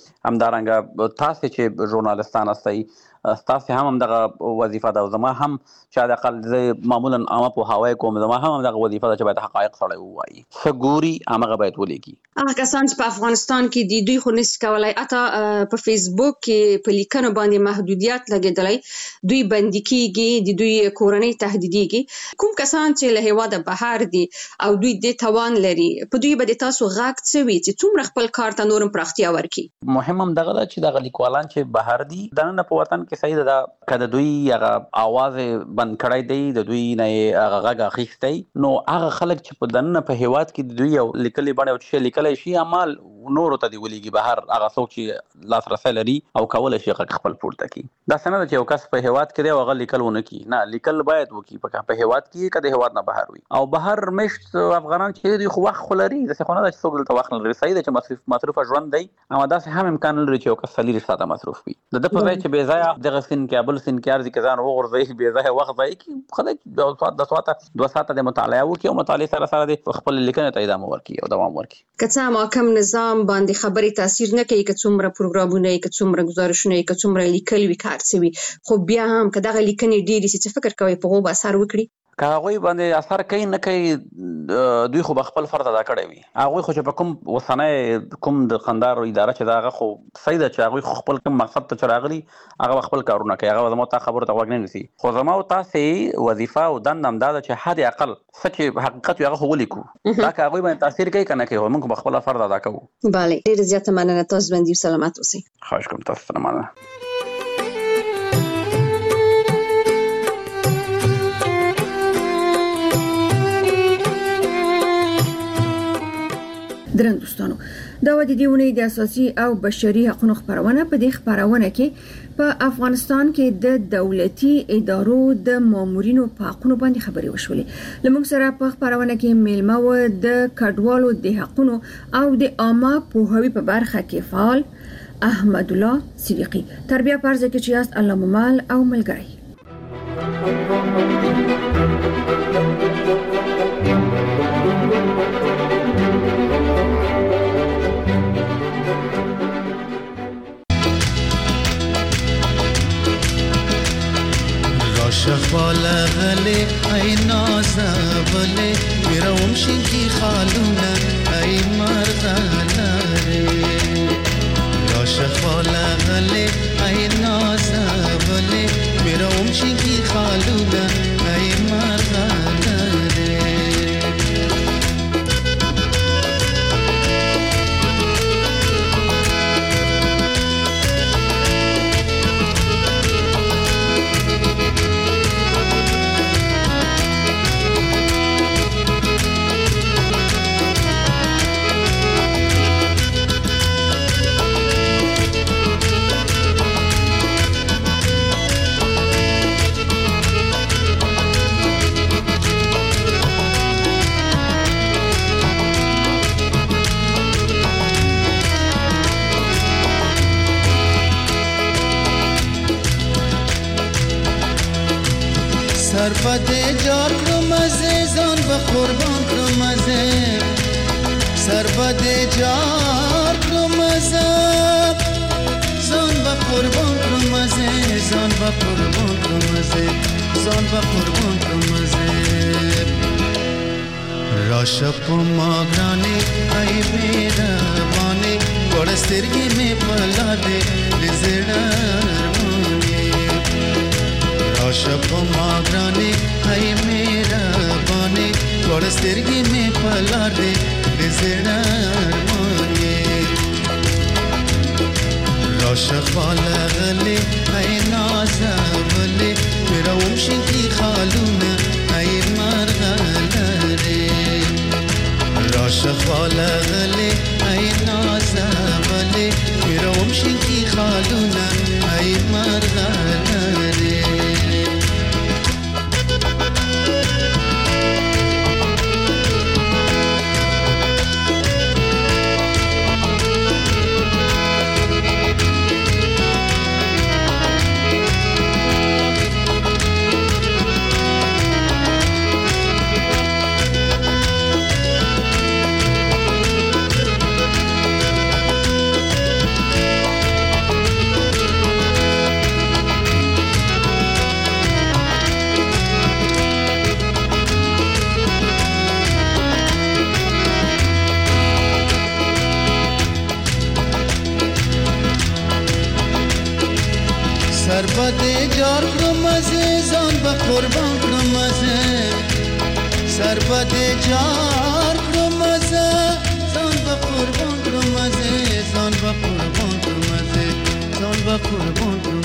همدارنګه تاسو چې ژورنالستان استئ تاسو هم دغه وظیفه ده زما هم چې د اقل معمولا عامه په هوای کوم زما هم دغه وظیفه ده چې باید حقایق سره وایي سګوري هغه باید ولیکي هغه کسان چې په افغانستان کې دي دوی خو نشي کولای اته په فیسبوک کې په لیکنو باندې محدودیت لګیدلای دوی بندي کیږي د دوی کورنۍ تهدیدېږي کوم کسان چې له هواده بهر دي او دوی د توان لري په دوی باندې تاسو غاک څوي چې څومره خپل کار ته نورم پراختیا ورکړي مهم هم دغه چې دغه لیکوالان چې بهر دي دنه په وطن کې صحیح ده کله دوی هغه आवाज بند کړای دی د دوی نه هغه غږ اخیستی نو هغه خلک چې په دنه په هیواد کې دوی یو لیکلي باندې او چې لیکلي شي عمل نور ته دی ولېږي بهر هغه څوک چې لاسرسي لري او کول شي خپل پورته کی دا څنګه چې یو کس په هیواد کې دی هغه لیکل ونه کی نه لیکل باید وکي په هیواد کې کده هیواد نه بهر وي او بهر مشت افغانان چې دوی خو وخت خلري د څه خونه د څوک دلته وخت لري صحیح ده چې مصرف ژوند دی اما دا هم امکان لري چې یو کس سلیری ساده مصرف وي د په ځای چې بې ځای دغه سن کې ابل سن کې ارزي کزان وغورځي بې ځای وخت ځای کې خلک د ساعت 2 ساعت د مطالعه وکي او مطالعه سره د خپل لیکنه ته ادامه ورکړي او دوام ورکړي کڅه محکم نظام باندې خبري تاثیر نه کوي که څومره پروګرامونه که څومره گزارشونه که څومره لیکل وی کار سوي خو بیا هم که دغه لیکنې ډېری چې فکر کوي په غو اثر وکړي که هغه باندې اثر کوي نه کوي دوی خو خپل فرض ادا کړی وي هغه خو چې په کوم وسنه کوم د خندار اداره چې داغه خو صحیح ده چې هغه خپل کوم مقصد ته چراغلي هغه خپل کارونه کوي هغه زموږ ته خبره ته وګڼي نسی خو زموږ تاسو وظیفه او دندم دا چې حد اقل سچ حقیقت هغه ولیکو دا که هغه باندې تاثیر کوي کنه کوي موږ خپل فرض ادا کوو bale ډیر زیاته مننه تاسو باندې سلامات اوسئ خواهش کوم تاسو سره مننه درن دوستانو دا و د دیونې د اساسي او بشري حقوقو خبرونه په دې خبرونه کې په افغانستان کې د دولتي ادارو د مامورینو په حقوقو باندې خبرې وشولې لمونږ سره په خبرونه کې میلمه و د کډوالو د حقوقو او د عامه پوهاوي په برخه کې فعال احمد الله صدیقی تربیه پرځ کې چې است الله ممال او ملګری شخواله غلی ای نازوله میروم شنکی خالونه ای مرغلاره یا شخواله غلی ای نازوله میروم شنکی خالونه ای مرغلاره سر بده جار کرم عزیزان و قربان کرم عزیز سر بده جار کرم عزیز زان و قربان کرم عزیز زان و قربان کرم عزیز زان و قربان کرم عزیز राशप मागराने आई मेरा बाने वड़स्तिरगी में पला दे लिजड़ारमाने राशप मागराने आई मेरा बाने वड़स्तिरगी में पला दे लिजड़ारमाने राशफाला गले आई नाजा गले मेरा उमशिन की खालूना आई मारगला रे राशफाला गले आई नाजा गले मेरा उमशिन की खालूना आई मारगला रे सरबते जार क्रमजे जान बकुर्बान क्रमजे सरबते जार क्रमजे जान बकुर्बान क्रमजे जान बकुर्बान क्रमजे जान बकुर्बान